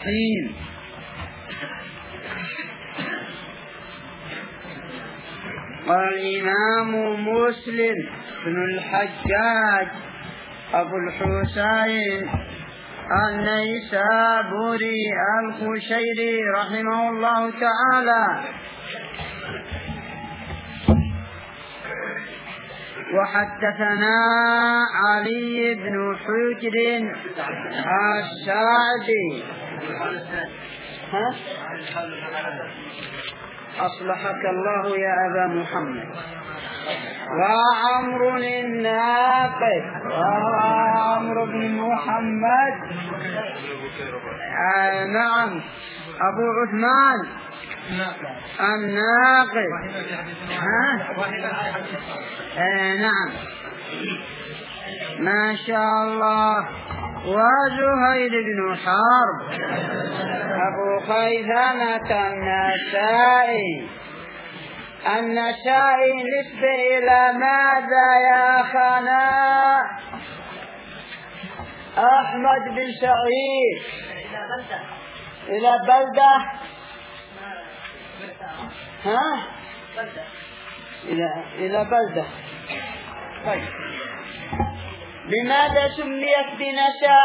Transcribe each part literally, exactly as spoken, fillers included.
الرحيم. قال الإمام مسلم بن الحجاج أبو الحسين النيسابوري القشيري رحمه الله تعالى: وحدثنا علي بن حجر السعدي ها؟ أصلحك الله يا أبا محمد. وعمر الناقد وعمر بن محمد آه نعم أبو عثمان الناقد ها آه نعم ما شاء الله. وزهير بن حرب أبو خيثمة النسائي النسائي نسبة إلى ماذا يا أخانا؟ أحمد بن سعيد إلى بلدة ها إلى إلى بلدة. طيب لماذا سميت بنساء؟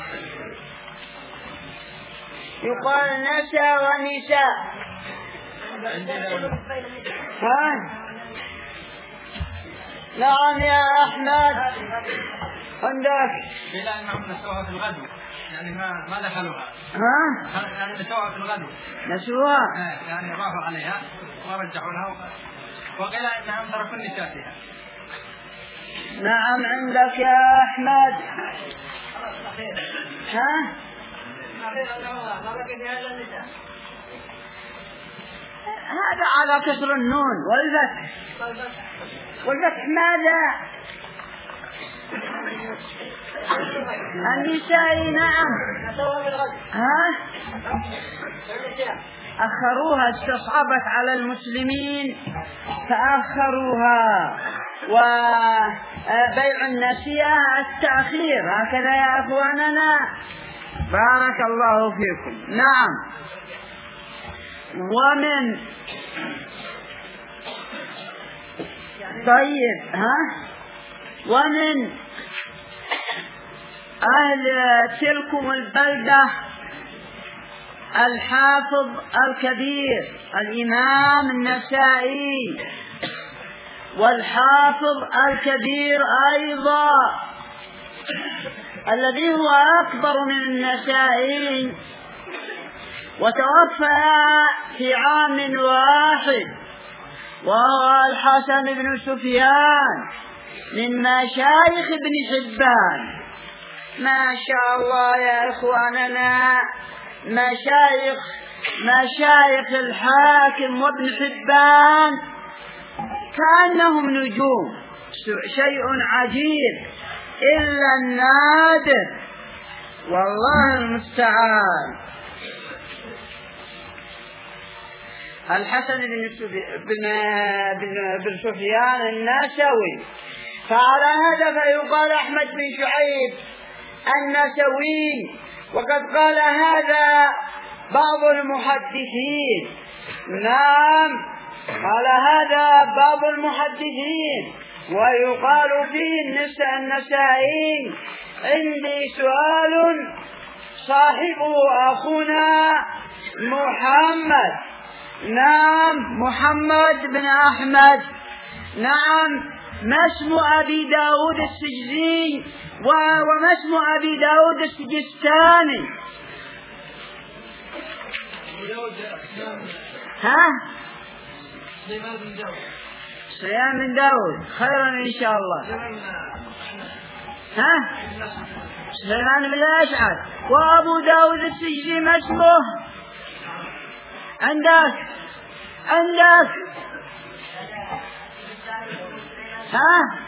يقال نساء ونساء ها؟ نعم يا أحمد عندك بلا أنهم نسوها في الغدو، يعني ما ما دخلوها ها؟ يعني نسوها في الغدو نسوها يعني ضافوا عليها ورجعوا لها، وقيل أنهم تركوا النساء فيها. نعم عندك يا أحمد ها؟ هذا على كسر النون والفتح والفتح ماذا؟ النساء نعم ها؟ أخروها، استصعبت على المسلمين فأخروها، وبيع النسيئة التأخير، هكذا يا أخواننا بارك الله فيكم. نعم. ومن طيب ها ومن أهل تلكم البلدة الحافظ الكبير الإمام النسائي، والحافظ الكبير أيضا الذي هو أكبر من النسائي، وتوفى في عام واحد، وهو الحسن بن سفيان من مشايخ ابن حبان. ما شاء الله يا إخواننا، مشايخ مشايخ الحاكم وابن حبان كأنهم نجوم، شيء عجيب إلا النادر، والله المستعان. الحسن بن سفيان النسوي، فعلى هذا فيقال أحمد بن شعيب النسوي، وقد قال هذا بعض المحدثين. نعم قال هذا بعض المحدثين، ويقال فيه النساء النسائي. عندي سؤال صاحبه أخونا محمد. نعم محمد بن أحمد. نعم ما اسم أبي داود السجزي وما اسم أبي داود السجستاني؟ ها؟ سليمان بن داود. خيرا إن شاء الله. ها؟ سليمان بن الأشعث. وأبو داود السجزي ما اسمه؟ عندك عندك ها؟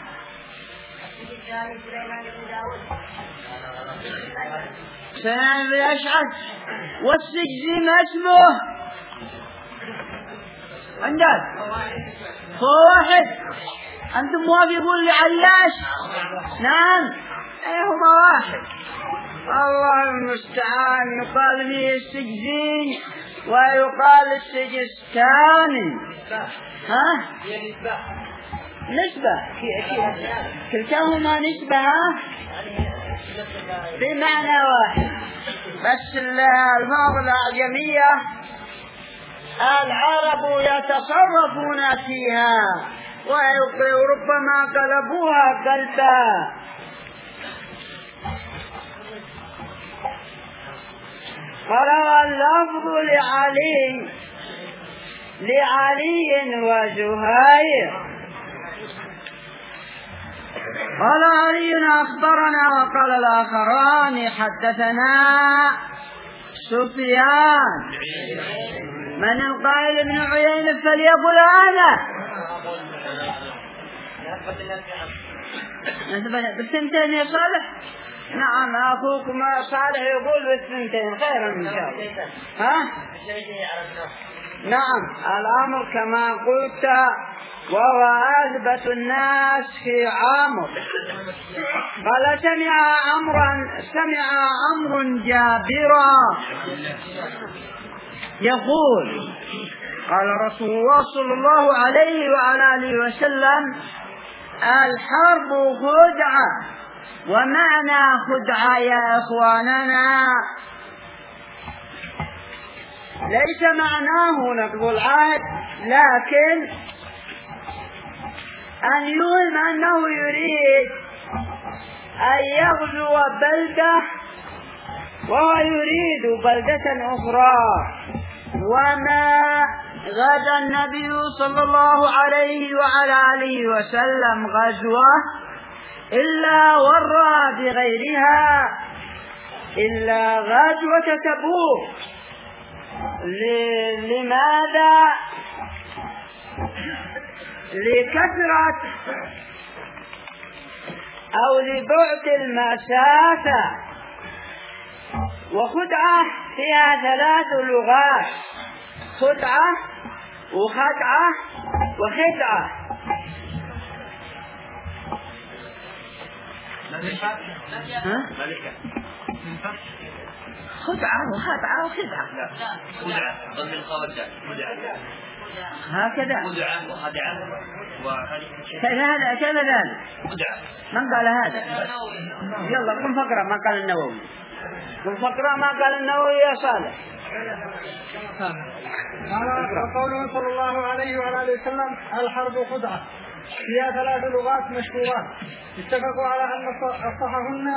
سليمان بن الأشعث. والسجزي ما اسمه؟ عندك هو واحد. أنتم موافقون لعياش؟ نعم هما واحد. الله المستعان. يقال فيه السجزين ويقال السجستاني. ها؟ نسبة كلتاهما نسبة بمعنى واحد، بس الألفاظ الأعجمية العرب يتصرفون فيها وربما قلبوها قلبا. قرأ اللفظ لعلي لعلي وزهير. قال علي أخبرنا وقال الآخران حدثنا سفيان. من القائل ابن عيينة فليقل أنا. بالثنتين يا صالح؟ نعم أخوكم صالح يقول بالثنتين خيرا إن شاء الله. ها؟ نعم الأمر كما قلت وهو أثبت الناس في عمرو. قال سمع أمرا سمع أمر جابرا يقول قال رسول الله صلى الله عليه وعلى آله وسلم الحرب خدعة. ومعنى خدعة يا إخواننا ليس معناه نقض العهد، لكن أن يوهم أنه يريد أن يغزو بلدة وهو يريد بلدة أخرى. وما غزا النبي صلى الله عليه وعلى آله وسلم غزوة إلا ورى بغيرها إلا غزوة تبوك. لماذا؟ لكثرة أو لبعد المسافة. وخدعة فيها ثلاث لغات: خدعة وخدعة وخدعة. ها؟ خدعة وخدعة وخدعة. خدعة ضمن الخوجة هكذا. خدعة وخدعة كذا كذا ذلك. خدعة. من قال هذا؟ يلا قم فقرأ ما قال النووي. قم فقرأ ما قال النووي يا صالح. وقوله صلى الله عليه وعلى آله وسلم الحرب خدعة فيها ثلاث لغات مشهورات اتفقوا على أن أصحهن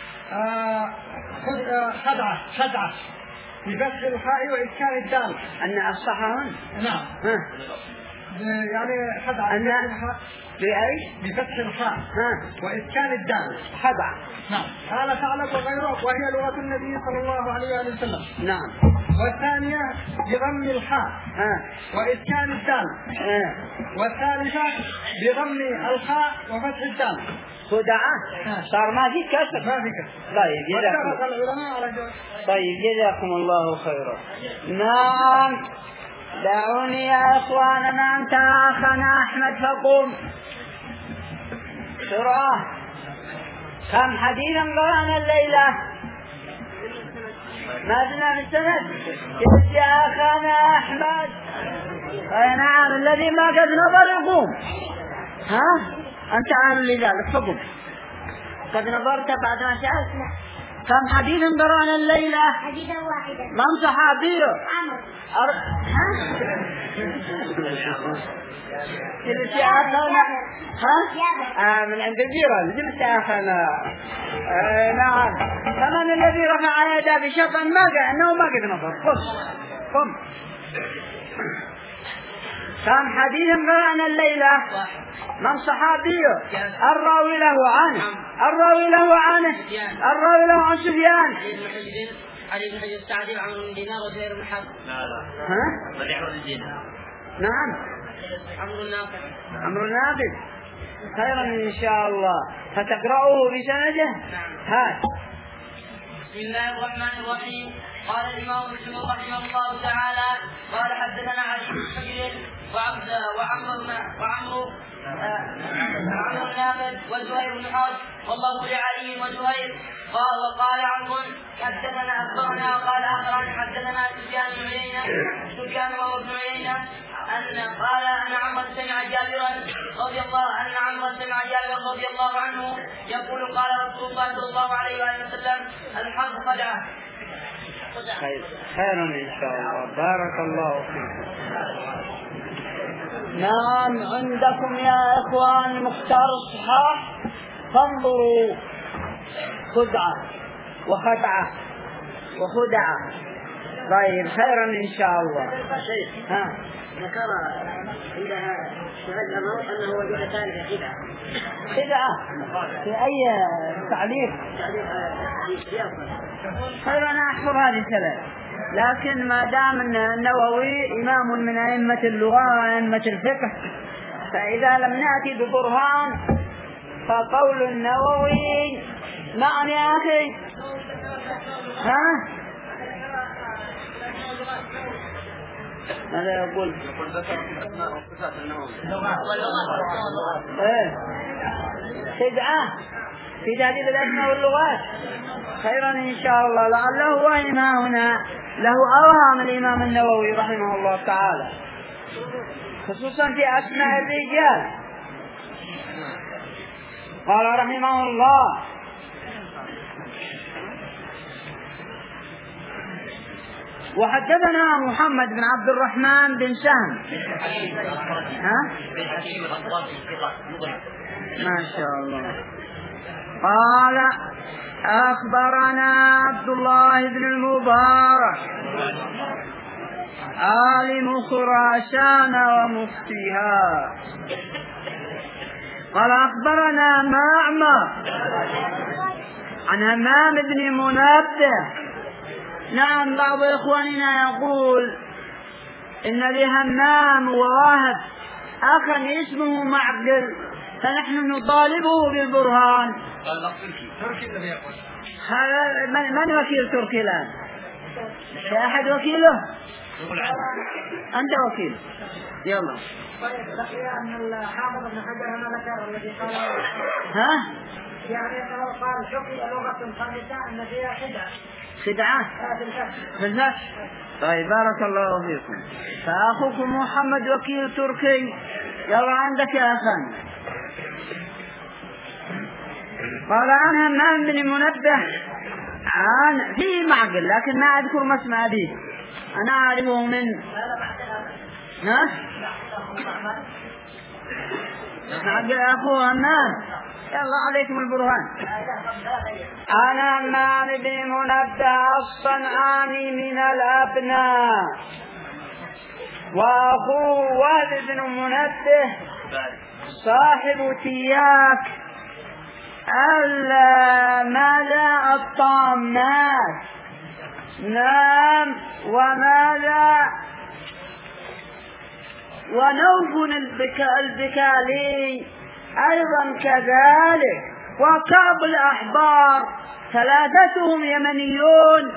خدعة خدعة بفتح الحاء وإسكان الدال. أن أصحهن نعم ها. يعني خدعة أن بأي بفتح الحاء ها وإسكان الدال خدعة. نعم. قال ثعلب وغيره وهي لغة النبي صلى الله عليه وسلم. نعم. والثانية بضم الحاء ها وإسكان الدال. ها. والثالثة بضم الحاء وفتح الدال. خدعة صار ما في كسر. ما في كسر. طيب جزاكم طيب جزاكم الله خيرا. نعم دعوني يا إخواننا أنت أخنا أحمد فقوم سرعة. كم حديثا قرأنا الليلة؟ ما زلنا في السند. قلت يا أخنا أحمد. أي نعم الذي ما قد نظر يقوم. ها أنت عارف لذلك فقم. قد نظرت بعد ما سألت. كم حديثا قرأنا الليلة؟ حديثا واحدا. من صحابيه؟ عمرو. أر... ها؟ قلت يا أخنا ها؟ آه من عند الجيران. قلت يا أخنا آه نعم. كمان الذي رفع يده بشطا ما قال أنه ما قد نظر. قم قم. كم حديثا قرأنا الليلة؟ من صحابيه؟ الراوي له عنه الراوي له عنه الراوي له عن سفيان. علي بن حجر السعدي وعمرو بن دينار وزهير بن حرب. لا لا. ها؟ مدحوا الدينار. نعم. عمرو الناقد. عمرو الناقد. خيرا إن شاء الله. فتقرأه بسنده. نعم. هات. بسم الله الرحمن الرحيم. قال الإمام مسلم رحمه الله تعالى قال حدثنا علي بن حجر وعبد وعمرو وعمرو عمرو نافذ وزهير بن حرب والله لعلي وزهير. قال وقال عمرو حدثنا اخبرنا قال اخبرنا حدثنا سفيان بن عيينه سفيان وهو ابن عيينه ان قال ان عمرو سمع جابرا رضي الله ان عمرو سمع جابرا رضي الله عنه يقول قال رسول الله صلى الله عليه وسلم الحرب خدعه. خير خير إن شاء الله. بارك الله فيكم. نعم عندكم يا إخوان مختار الصحاح فانظروا خدعة وخدعة وخدعة. طيب خيرا إن شاء الله. ها ذكر عندها شهد أمر أنه وجد ثالث خدعة. خدعة في أي تعليق؟ خير أنا أحفظ هذه الثلاث، لكن ما دام أن النووي إمام من أئمة اللغة وأئمة الفقه، فإذا لم نأتي ببرهان فقول النووي معنى يا أخي. ها ماذا يقول؟ ايه خدعة في تعديد الأسماء واللغات. خيرا إن شاء الله. لعله هو إمامنا له أوهام الإمام النووي رحمه الله تعالى، خصوصا في أسماء الرجال. قال رحمه الله وحدثنا محمد بن عبد الرحمن بن سهم. ها ما شاء الله. قال أخبرنا عبد الله بن المبارك عالم خراسان ومفتيها. قال أخبرنا معمر عن همام بن منبه. نعم بعض إخواننا يقول إن لهمام وواهب أخا اسمه معقل، فنحن نطالبه بالبرهان. من وكيل تركي الآن؟ في أحد وكيله؟ أنت وكيل. يلا. ها؟ يعني لو قال حكي لغة خامسة أن فيها خدعة. خدعة؟ في الفتح. طيب بارك الله فيكم. فأخوكم محمد وكيل تركي. يلا عندك يا أخان. قال عن همام بن منبه عن في معقل، لكن ما أذكر ما اسمه أبيه، أنا أعرفه من ها معقل أخوه همام. يلا عليكم البرهان. أنا همام بن منبه الصنعاني من الأبناء، وأخوه وهب بن منبه صاحب تياك الملا الطامات. نعم. وماذا ونوف البكالي أيضا كذلك، وكعب الأحبار ثلاثتهم يمنيون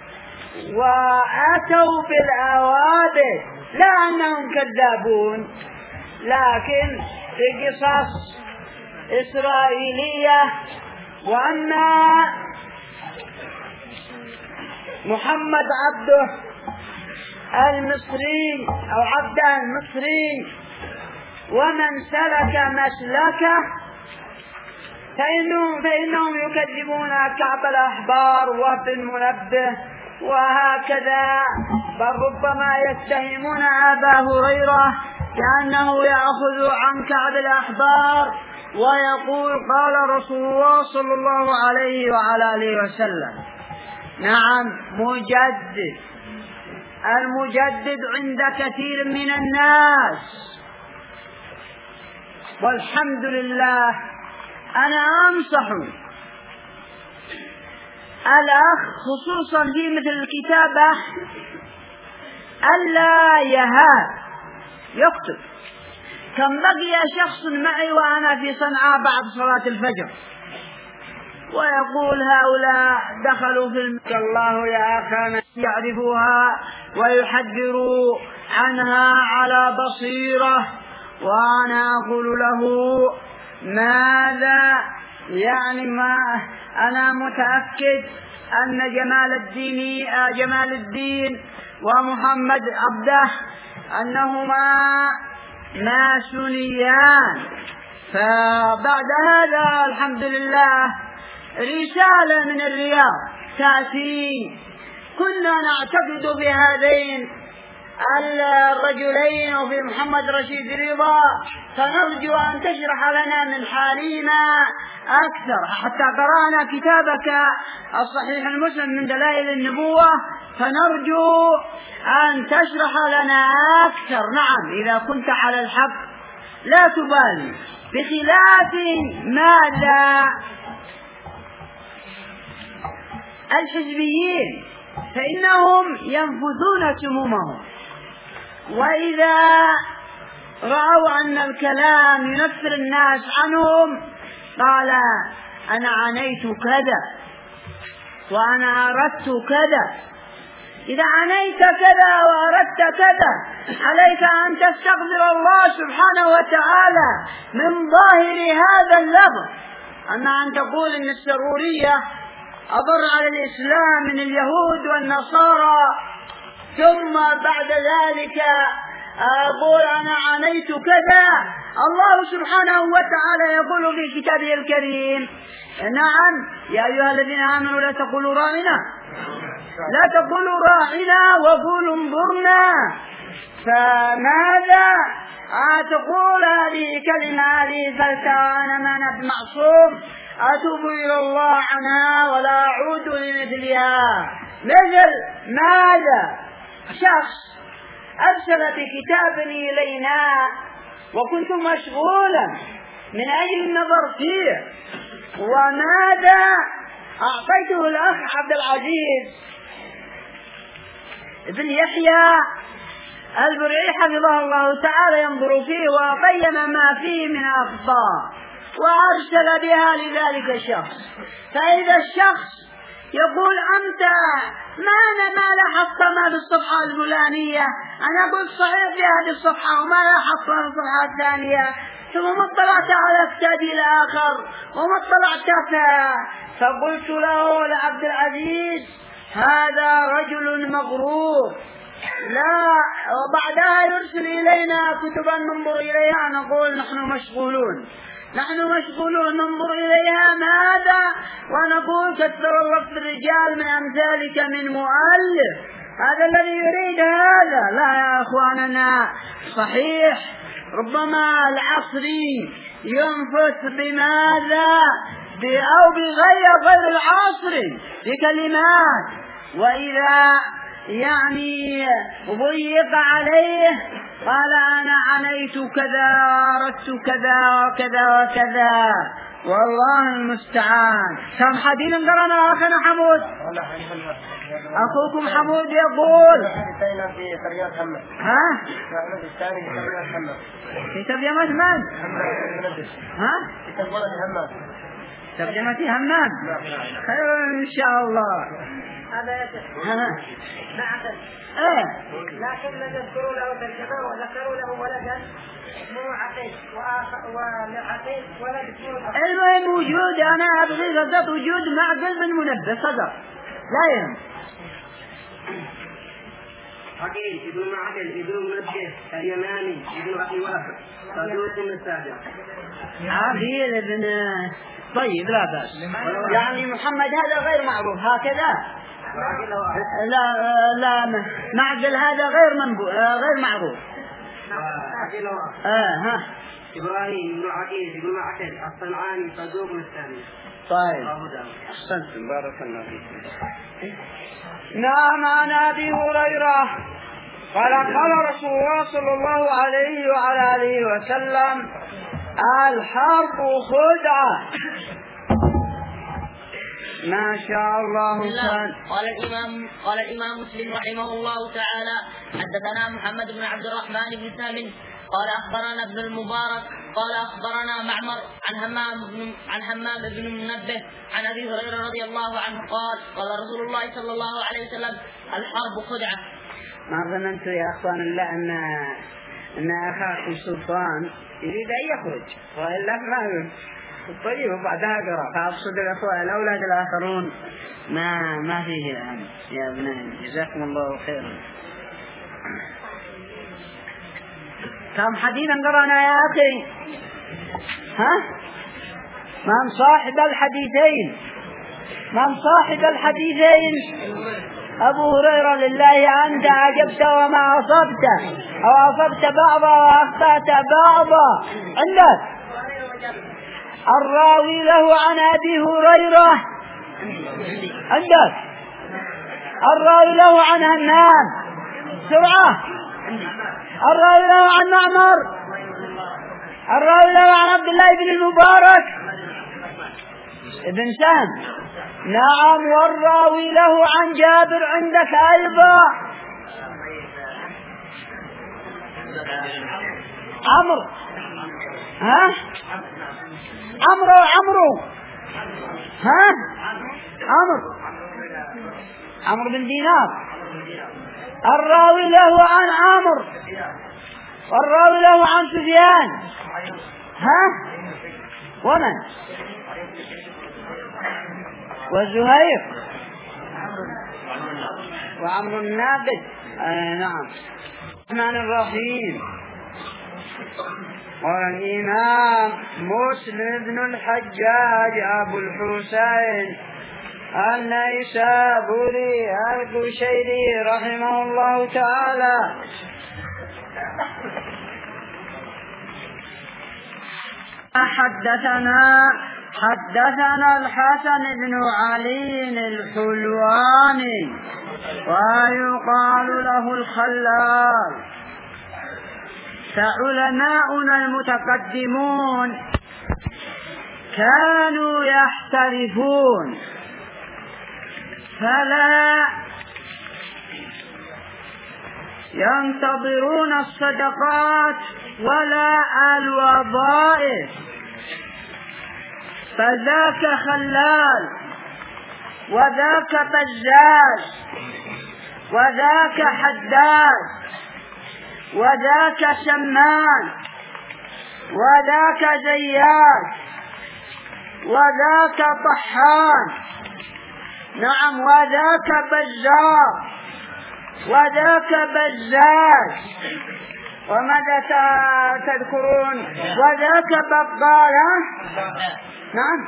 وأتوا بالأوابد، لا أنهم كذابون، لكن في قصص إسرائيلية. وأما محمد عبده المصري أو عبده المصري ومن سلك مسلكه فإنهم, فإنهم يكذبون كعب الأحبار وهب المنبه وهكذا، بل ربما يتهمون أبا هريرة كأنه يأخذ عن كعب الأحبار ويقول قال رسول الله صلى الله عليه وعلى آله وسلم. نعم مجدد. المجدد عند كثير من الناس، والحمد لله. أنا أنصح الأخ خصوصا في مثل الكتابة ألا يهاب يكتب. كم بقي شخص معي وأنا في صنعاء بعد صلاة الفجر ويقول هؤلاء دخلوا في المسجد. الله يا أخانا يعرفوها ويحذروا عنها على بصيرة. وأنا أقول له ماذا يعني ما أنا متأكد أن جمال الدين جمال الدين ومحمد عبده أنهما ماسونيان. فبعد هذا الحمد لله رسالة من الرياض تأتي، كنا نعتقد في هذين الرجلين وفي محمد رشيد رضا، فنرجو أن تشرح لنا من حالنا أكثر، حتى قرأنا كتابك الصحيح المسلم من دلائل النبوة، فنرجو أن تشرح لنا أكثر. نعم إذا كنت على الحق لا تبالي، بخلاف ماذا الحزبيين فإنهم ينفذون سمومهم، وإذا رأوا أن الكلام ينفر الناس عنهم قال أنا عنيت كذا وأنا أردت كذا. إذا عنيت كذا وأردت كذا عليك أن تستغفر الله سبحانه وتعالى من ظاهر هذا اللفظ. أما أن تقول إن السرورية أضر على الإسلام من اليهود والنصارى ثم بعد ذلك أقول أنا عنيت كذا، الله سبحانه وتعالى يقول في كتابه الكريم نعم يا أيها الذين آمنوا لا تقولوا راعنا لا تقولوا راعنا وقولوا انظرنا. فماذا تقول هذه كلمة هذه فلتعان من بمعصوم أتوب إلى الله عنها ولا أعود لمثلها. مثل ماذا شخص أرسل بكتاب إلينا وكنت مشغولا من أجل النظر فيه، وماذا أعطيته الأخ عبد العزيز ابن يحيى البرعي حفظه الله تعالى ينظر فيه وقيم ما فيه من أخطاء وأرسل بها لذلك الشخص. فإذا الشخص يقول أنت ما أنا ما لاحظت ما في الصفحة الفلانية، أنا قلت صحيح في هذه الصفحة وما لاحظت في الصفحة الثانية، ثم ما اطلعت على كتاب الآخر وما اطلعت فيها، فقلت له لعبد العزيز هذا رجل مغرور. لا وبعدها يرسل إلينا كتبا ننظر إليها نقول نحن مشغولون نحن مشغولون ننظر إليها ماذا ونقول كثر الله في الرجال من أمثالك من مؤلف. هذا الذي يريد هذا. لا يا أخواننا صحيح ربما العصري ينفث بماذا أو بغير غير العصري بكلمات، وإذا يعني ضيق عليه قال أنا عنيت كذا أردت كذا وكذا وكذا، والله المستعان. كم حديث قرأنا أخنا حمود أخوكم حمود يقول ها في ترجمة من؟ ها؟ ترجمة همام خير إن شاء الله. هذا نعم ايه لكن ذكروا له ترجمة وذكروا له ولدا اسمه عقيل وعقيل ولد اسمه المهم وجود أنا أبغي قصة وجود معقل من منبه صدر لا يهم. عقيل ابن معقل ابن منبه اليماني ابن أبي وهب صدوق السابع. عقيل ابن طيب لا بأس. يعني محمد هذا غير معروف هكذا. لا لا معقل هذا غير منبو غير معروف. آه ها إبراهيم بن عقيل بن معقل الصنعاني صدوق الثاني. طيب أحسنت بارك الله فيك. نعم عن أبي هريرة قال قال رسول الله صلى الله عليه وعلى آله وسلم الحرب خدعة. ما شاء الله كان. قال الإمام قال الإمام مسلم رحمه الله تعالى حدثنا محمد بن عبد الرحمن بن سالم قال أخبرنا ابن المبارك قال أخبرنا معمر عن همام بن عن همام بن منبه عن أبي هريرة رضي الله عنه قال قال رسول الله صلى الله عليه وسلم الحرب خدعة. ما ظننت يا أخوان الله أن أن أخاكم سلطان يريد أن يخرج وإلا ما طيب وبعدها قرأ فأبصد الأخوة الأولاد الآخرون ما ما فيه الآن يا ابنائي جزاكم الله خيرا. كم حديثا قرأنا يا أخي؟ ها؟ من صاحب الحديثين؟ من صاحب الحديثين؟ أبو هريرة لله أنت عجبت وما أصبت أو أصبت بعضا وأخطأت بعضا. عندك الراوي له عن أبي هريرة، عندك الراوي له عن همام، سرعة، الراوي له عن معمر، الراوي له عن عبد الله بن المبارك ابن سام، نعم، والراوي له عن جابر عندك أيضا عمرو، ها عمرو عمرو ها عمرو عمرو بن دينار، الراوي له عن عمرو، والراوي له عن سفيان، ها ومن وزهير وعمرو الناقد. آه نعم. الرحمن الرحيم. قال الإمام مسلم بن الحجاج أبو الحسين النيسابوري القشيري رحمه الله تعالى حدثنا حدثنا الحسن بن علي الحلواني ويقال له الخلال. فعلماؤنا المتقدمون كانوا يحترفون فلا ينتظرون الصدقات ولا الوظائف، فذاك خلال وذاك بزاز وذاك حداد وذاك شمان وذاك زيات وذاك طحان، نعم، وذاك بزار وذاك بزاز، وماذا تذكرون؟ وذاك بطال، نعم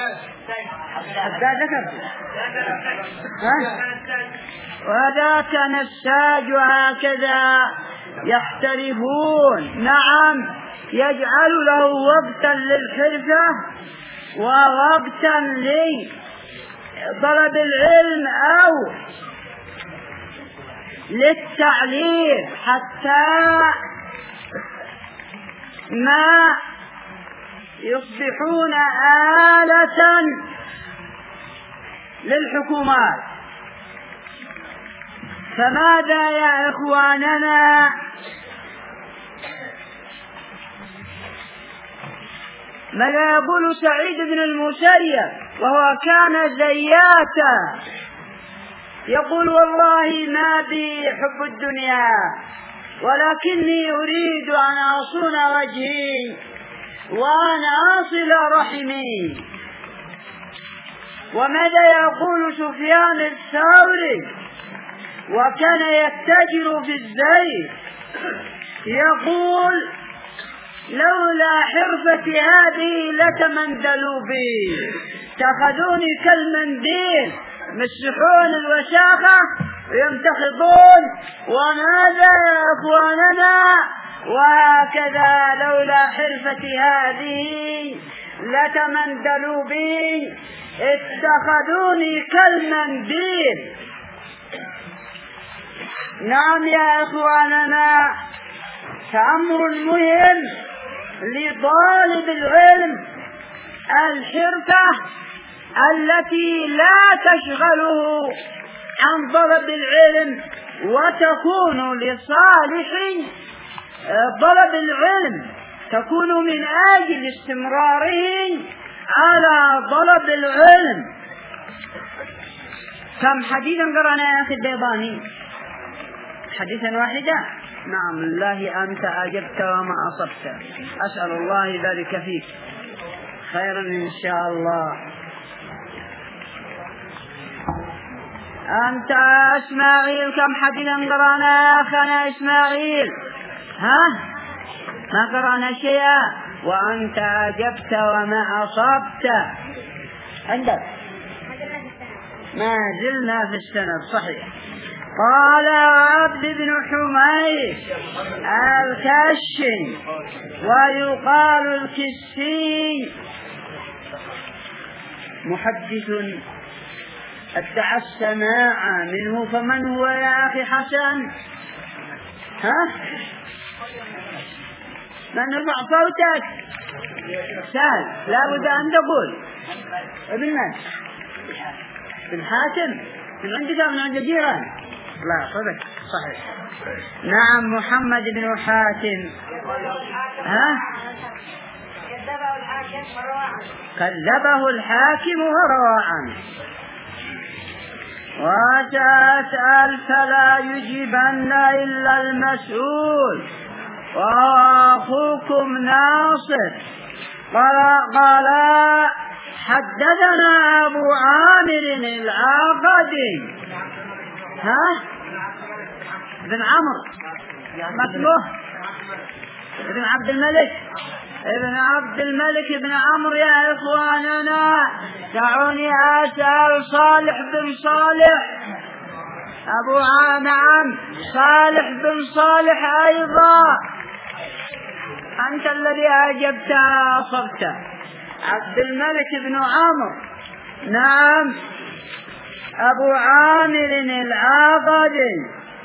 وذاك نساج، وهكذا يحترفون. نعم، يجعل له وقتا للحرفة ووقتا لطلب العلم أو للتعليم حتى ما يصبحون آلة للحكومات. فماذا يا إخواننا؟ ماذا يقول سعيد بن المسيب وهو كان زياتا؟ يقول والله ما بي حب الدنيا ولكني أريد أن أصون وجهي وأن أصل رحمي. وماذا يقول سفيان الثوري وكان يتجر في الزيت؟ يقول لولا حرفتي هذه لتمندلوا بي، اتخذوني كالمنديل مسحون الوساخة ويمتخضون. وماذا يا أخواننا؟ وهكذا لولا حرفتي هذه لتمندلوا بي اتخذوني كالمنديل. نعم يا إخواننا، فأمر مهم لطالب العلم الحرفة التي لا تشغله عن طلب العلم وتكون لصالح طلب العلم تكون من أجل استمراره على طلب العلم. كم حديثا قرأنا يا أخي البيضاني؟ حديثا واحدا. نعم الله أنت أجبت وما أصبت، أسأل الله ذلك فيك خيرا إن شاء الله. أنت إسماعيل كم حديثا قرأنا يا أخنا إسماعيل؟ ها ما قرأنا شيئا. وأنت أجبت وما أصبت عندك ما زلنا في السند صحيح. قال عبد بن حميد الكشي ويقال الكسي محدث ادعى السماع منه، فمن هو يا أخي حسن؟ ها من ارفع صوتك سهل لا بد أن تقول ابن من؟ ابن حاتم من عندك من عند جيران؟ لا صدق صحيح. نعم محمد بن حاتم. ها كذبه الحاكم وروى عنه. كذبه الحاكم وروى عنه. وتسأل فلا يجيبن إلا المسؤول وهو أخوكم ناصر. قال قال حدثنا أبو عامر العقدي ها ابن عمرو مثله ابن عبد الملك ابن عبد الملك ابن عمرو. يا إخواننا دعوني أسأل صالح بن صالح أبو نعم صالح بن صالح أيضا. أنت الذي أجبت أصبت. عبد الملك بن عمرو نعم أبو عامر العقدي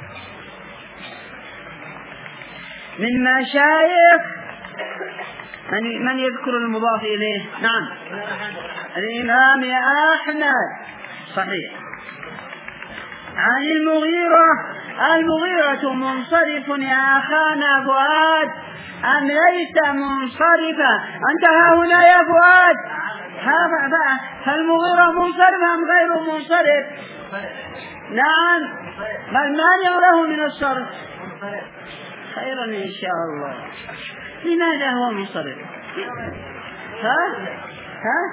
من مشايخ من, من يذكر المضاف إليه؟ نعم الإمام أحمد صحيح. عن المغيرة. المغيرة منصرف يا أخانا فؤاد أم ليس منصرفا؟ أنت ها هنا يا فؤاد فالمغيرة منصرف أم غير منصرف؟ نعم ما المانع له من الصرف؟ خيرا إن شاء الله. لماذا هو منصرف؟ ها ها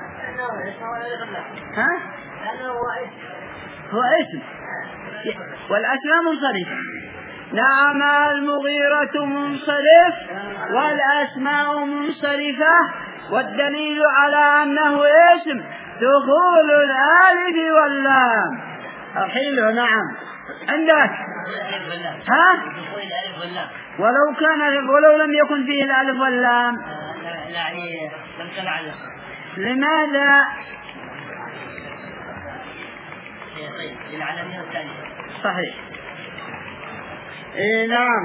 ها هو اسم والأسماء منصرف. نعم المغيرة منصرف والأسماء منصرفة، والدليل على أنه اسم دخول الألف واللام. حلو نعم عندك ها ولو كان ولو لم يكن فيه الألف واللام يعني لم تنعلم. لماذا؟ للعلمية الثانية صحيح. إيه نعم.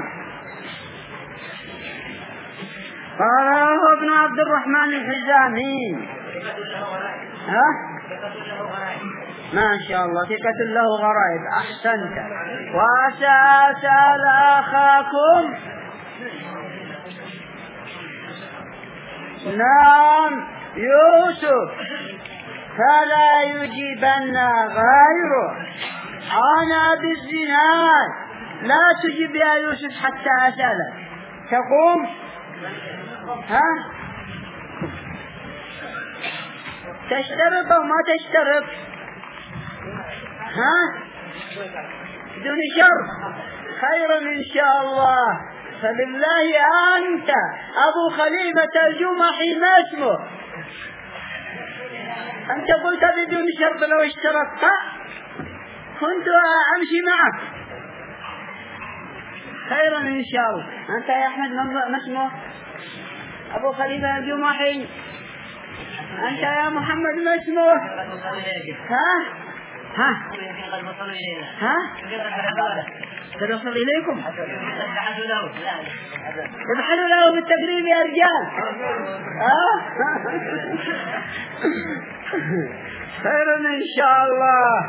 قاله ابن عبد الرحمن الحزامي ها ما شاء الله ثقة له غرائب. أحسنت. وسأسأل أخاكم نعم يوسف فلا يجيبن غيره. أنا بالزناد لا تجيب يا يوسف حتى أسألك. تقوم ها تشترط أو ما تشترط؟ ها بدون شرط. خيرا إن شاء الله. فبالله أنت أبو خليفة الجمحي ما اسمه؟ أنت قلت بدون شرط لو اشترطت كنت أمشي معك. خيرا إن شاء الله. أنت يا أحمد ما اسمه؟ أبو خليفة الجمحي. أنت يا محمد ما اسمه؟ ها ها ها تدخل إليكم ابحثوا له بالتقريب يا رجال. ها خيرا إن شاء الله.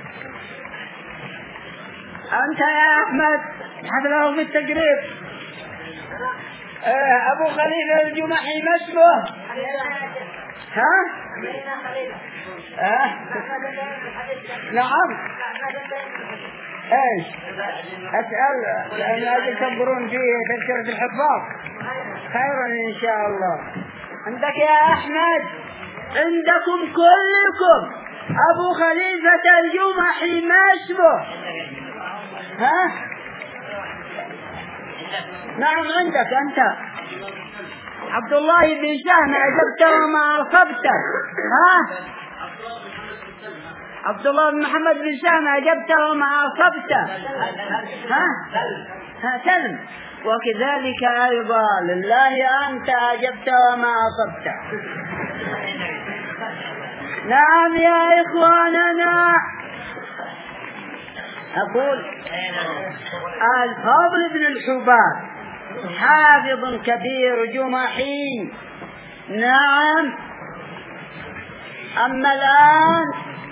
أنت يا أحمد ابحث له بالتقريب. أبو خليفة الجمحي ما اسمه؟ ها؟ أه؟ نعم. ايش؟ اسأل لأن أجل تنظرون في تذكرة الحفاظ. خيرا إن شاء الله. عندك يا أحمد، عندكم كلكم أبو خليفة الجمحي ما اسمه؟ ها؟ نعم عندك أنت عبد الله بن شهم أجبت وما أصبت. ها؟ عبد الله بن محمد بن شهم أجبت وما أصبت. ها؟ ها سلم. وكذلك أيضا لله أنت أجبت وما أصبت. نعم يا إخواننا، أقول الفضل بن الحباب حافظ كبير جمحي. نعم. أما الآن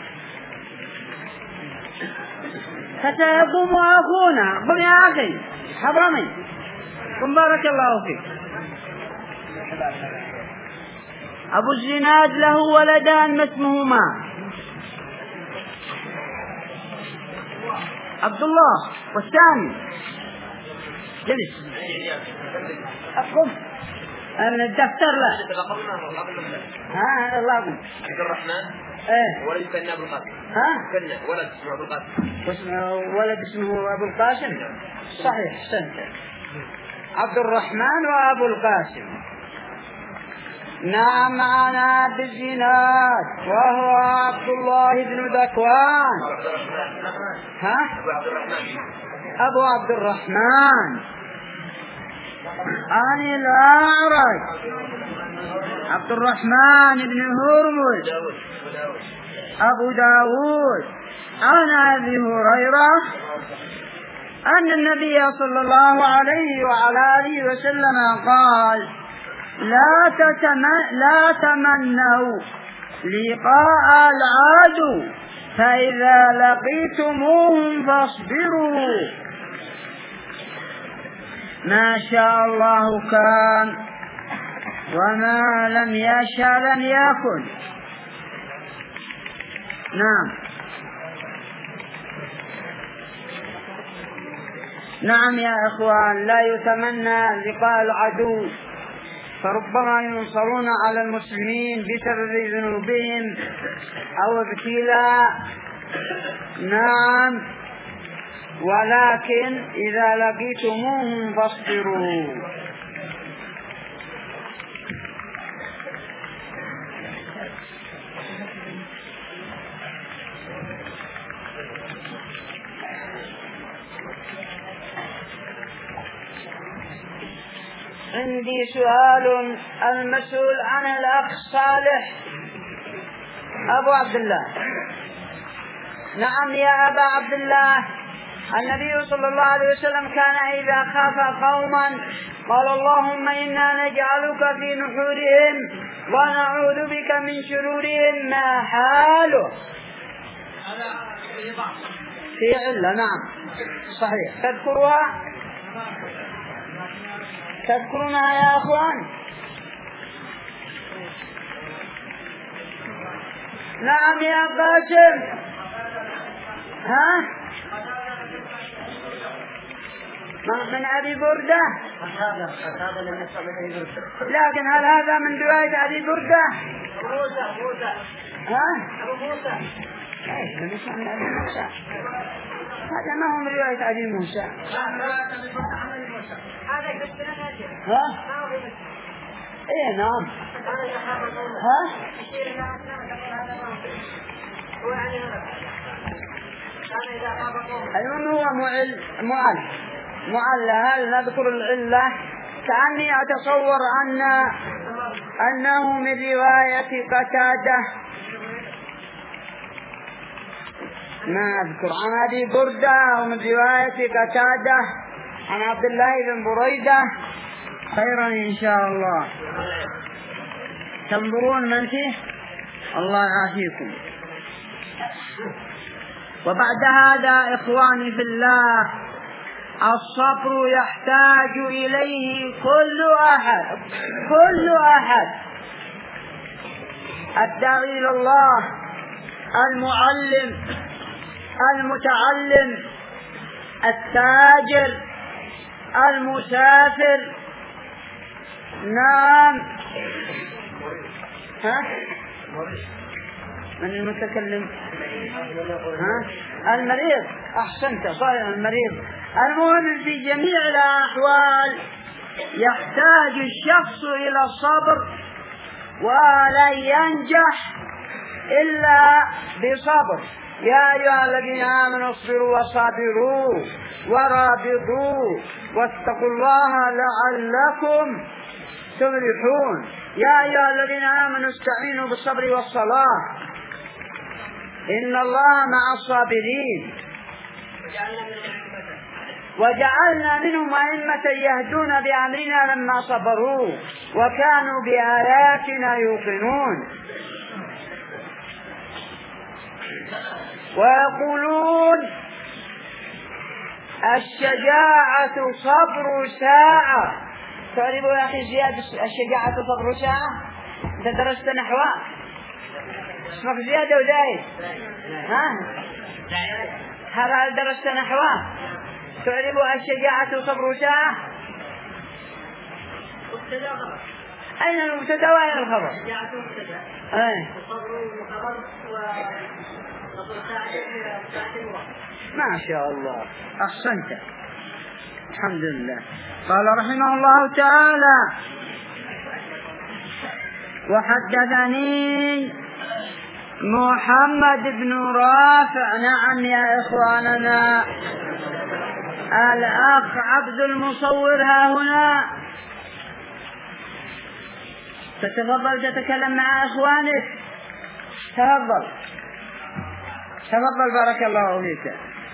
فسيقوم أخونا، قم يا أخي حضرمي، قم بارك الله فيك. أبو الزناد له ولدان ما اسمهما؟ عبد الله والثاني جلس. أقوم أنا الدفتر له. ها الله أقوم. عبد الرحمن. إيه. ولد كنا أبو القاسم. ها؟ كنا ولد اسمه أبو القاسم. اسمه ولد اسمه أبو القاسم. صحيح أحسنت. عبد الرحمن وأبو القاسم. نعم معنا بالزناد وهو عبد الله بن ذكوان. ها؟ أبو عبد الرحمن عن الأعرج عبد الرحمن بن هرمز أبو داود عن أبي هريرة أن النبي صلى الله عليه وعلى آله وسلم قال: لا تتمنوا لا تمنوا لقاء العدو، فإذا لقيتموهم فاصبروا، ما شاء الله كان وما لم يشاء لم يكن. نعم نعم يا إخوان، لا يتمنى لقاء العدو، فربما ينصرون على المسلمين بسبب ذنوبهم أو ابتلاء. نعم، ولكن إذا لقيتموهم فاصبروا. عندي سؤال المسؤول عن الأخ صالح أبو عبد الله. نعم يا أبا عبد الله، النبي صلى الله عليه وسلم كان إذا خاف قوما قال: اللهم إنا نجعلك في نحورهم ونعوذ بك من شرورهم. ما حاله؟ في علة. نعم صحيح. تذكرها تذكرونها يا أخوان؟ نعم يا قاسم. ها؟ من أبي بردة. لكن هل هذا من رواية أبي بردة؟ ها؟ هذا ما هو من رواية أبي موسى. ها؟ إيه نعم. ها؟ المهم هو معل معل معل. هل نذكر العلة؟ كأني أتصور أن أنه من رواية قتادة، ما أذكر، عن أبي بردة ومن رواية قتادة عن عبد الله بن بريدة. خيرا إن شاء الله. تنظرون من فيه؟ الله يعافيكم. وبعد هذا إخواني في الله، الصبر يحتاج إليه كل أحد كل أحد الداعي إلى الله، المعلم، المتعلم، التاجر، المسافر. نعم. ها؟ من المتكلم؟ ها؟ المريض. أحسنت، صحيح المريض. المهم في جميع الأحوال يحتاج الشخص إلى الصبر، ولا ينجح إلا بصبر. يا أيها الذين آمنوا اصبروا وصابروا ورابطوا واتقوا الله لعلكم تفلحون. يا أيها الذين آمنوا استعينوا بالصبر والصلاة إن الله مع الصابرين. وجعلنا منهم أئمة يهدون بأمرنا لما صبروا وكانوا بآياتنا يوقنون. ويقولون الشجاعة صبر ساعة. تعرفوا يا أخي زياد الشجاعة صبر ساعة؟ أنت درست نحوها؟ اسمك زياد وزايد؟ ها؟ هل درست نحوها؟ تعرفوا الشجاعة صبر ساعة؟ أين المبتدأ وأين الخبر؟ الشجاعة مبتدأ. أي. الصبر خبر وصبر ساعة. ما شاء الله، أحسنت، الحمد لله. قال رحمه الله تعالى: وحدثني محمد بن رافع. نعم يا إخواننا، الأخ عبد المصور ها هنا، تتفضل تتكلم مع إخوانك. تفضل تفضل، بارك الله فيك.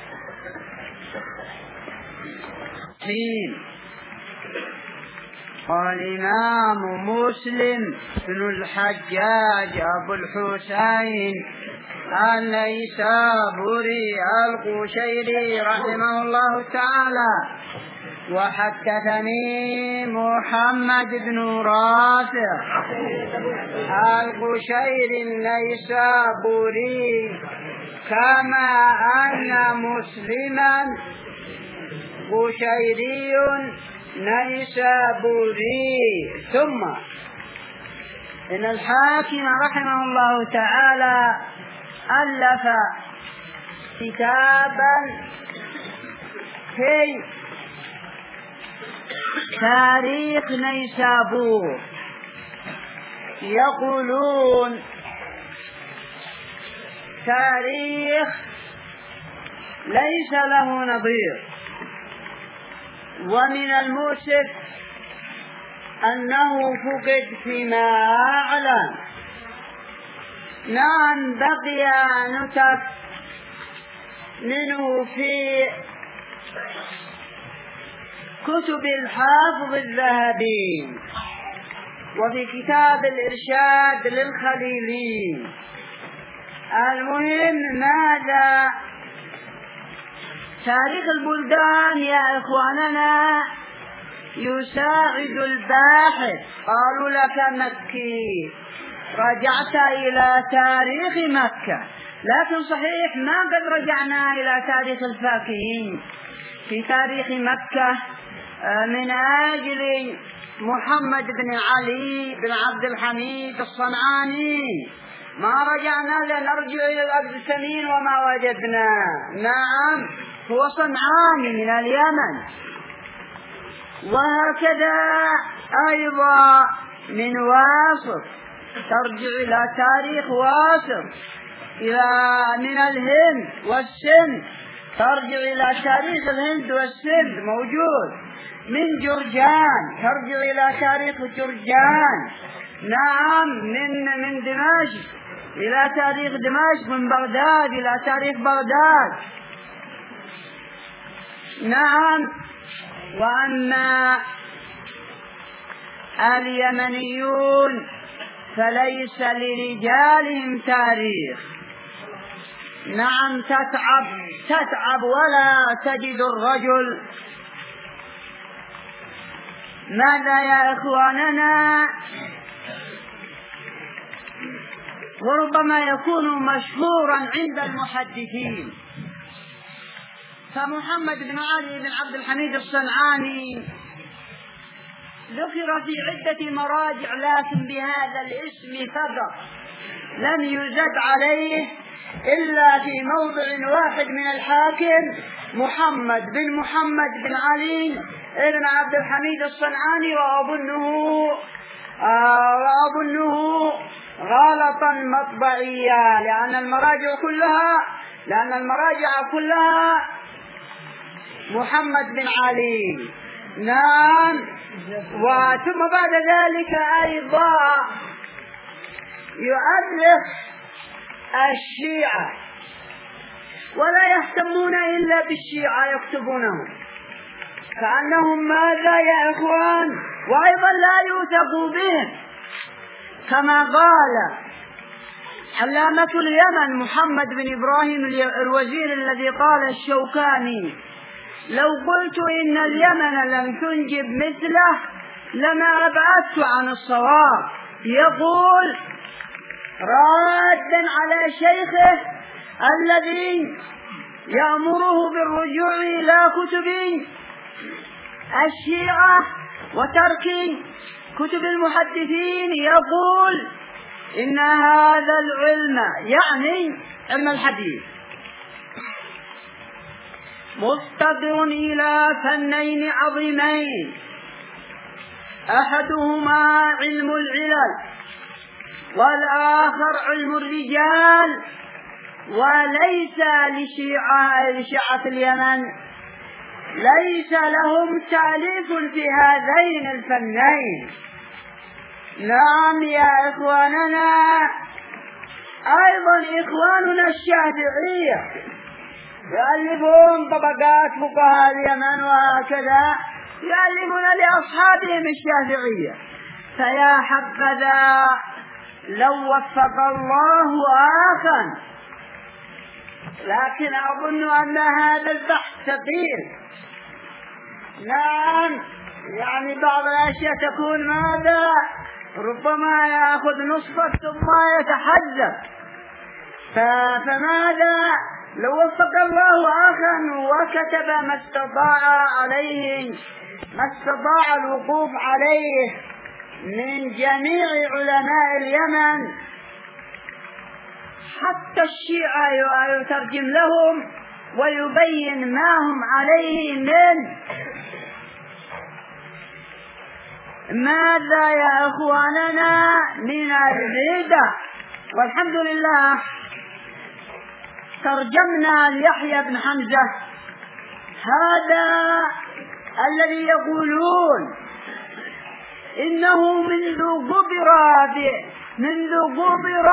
قال الإمام مسلم بن الحجاج أبو الحسين النيسابوري القشيري رحمه الله تعالى: وحدثني محمد بن رافع القشيري النيسابوري كما أن مسلما قشيري نيسابوري. ثم إن الحاكم رحمه الله تعالى ألف كتابا في تاريخ نيسابور. يقولون تاريخ ليس له نظير، ومن المؤسف أنه فقد فيما أعلم. نعم، بقي نتف منه في كتب الحافظ الذهبي وفي كتاب الإرشاد للخليلي. المهم، ماذا تاريخ البلدان يا إخواننا يساعد الباحث. قالوا لك مكي، رجعت إلى تاريخ مكة، لكن صحيح ما قد رجعنا إلى تاريخ الفاكهين. في تاريخ مكة من أجل محمد بن علي بن عبد الحميد الصنعاني ما رجعنا لنرجع إلى الأرض السمين وما وجدنا. نعم، هو صنعاني من اليمن. وهكذا أيضا من واصف، ترجع إلى تاريخ واصف. إلى من الهند والسند، ترجع إلى تاريخ الهند والسند موجود. من جرجان ترجع إلى تاريخ جرجان. نعم، من من دمشق إلى تاريخ دمشق، من بغداد إلى تاريخ بغداد. نعم. وأما اليمنيون فليس لرجالهم تاريخ، نعم تتعب تتعب ولا تجد الرجل. ماذا يا إخواننا؟ وربما يكون مشهورا عند المحدثين. فمحمد بن علي بن عبد الحميد الصنعاني ذكر في عدة مراجع لكن بهذا الاسم فقط، لم يزد عليه إلا في موضع واحد من الحاكم محمد بن محمد بن علي بن عبد الحميد الصنعاني، وأظنه آه وأظنه غلطا مطبعيا، لأن المراجع كلها لأن المراجع كلها محمد بن علي. نعم. وثم بعد ذلك أيضا يؤلف الشيعة ولا يهتمون إلا بالشيعة، يكتبونه كأنهم ماذا يا إخوان، وأيضا لا يوثق بهم، كما قال علامة اليمن محمد بن إبراهيم الوزير الذي قال الشوكاني: لو قلت إن اليمن لم تنجب مثله لما أبعدت عن الصواب. يقول رادا على شيخه الذي يأمره بالرجوع إلى كتب الشيعة وترك كتب المحدثين، يقول إن هذا العلم، يعني علم الحديث، مفتقر إلى فنين عظيمين، أحدهما علم العلل والآخر علم الرجال، وليس لشيعة, لشيعة اليمن ليس لهم تأليف في هذين الفنين. نعم يا إخواننا. أيضا إخواننا الشافعية يؤلفون طبقات فقهاء اليمن وهكذا، يؤلفون لأصحابهم الشافعية. فيا حبذا لو وفق الله آخا، لكن أظن أن هذا البحث ثقيل. نعم، يعني بعض الأشياء تكون ماذا ربما يأخذ نصفه ثم يتحدث. فماذا لو وفق الله آخا وكتب ما استطاع عليه ما استطاع الوقوف عليه من جميع علماء اليمن، حتى الشيعة يترجم لهم ويبين ما هم عليه من ماذا يا إخواننا من البدع. والحمد لله ترجمنا ليحيى بن حمزة، هذا الذي يقولون إنه منذ قبر منذ قبر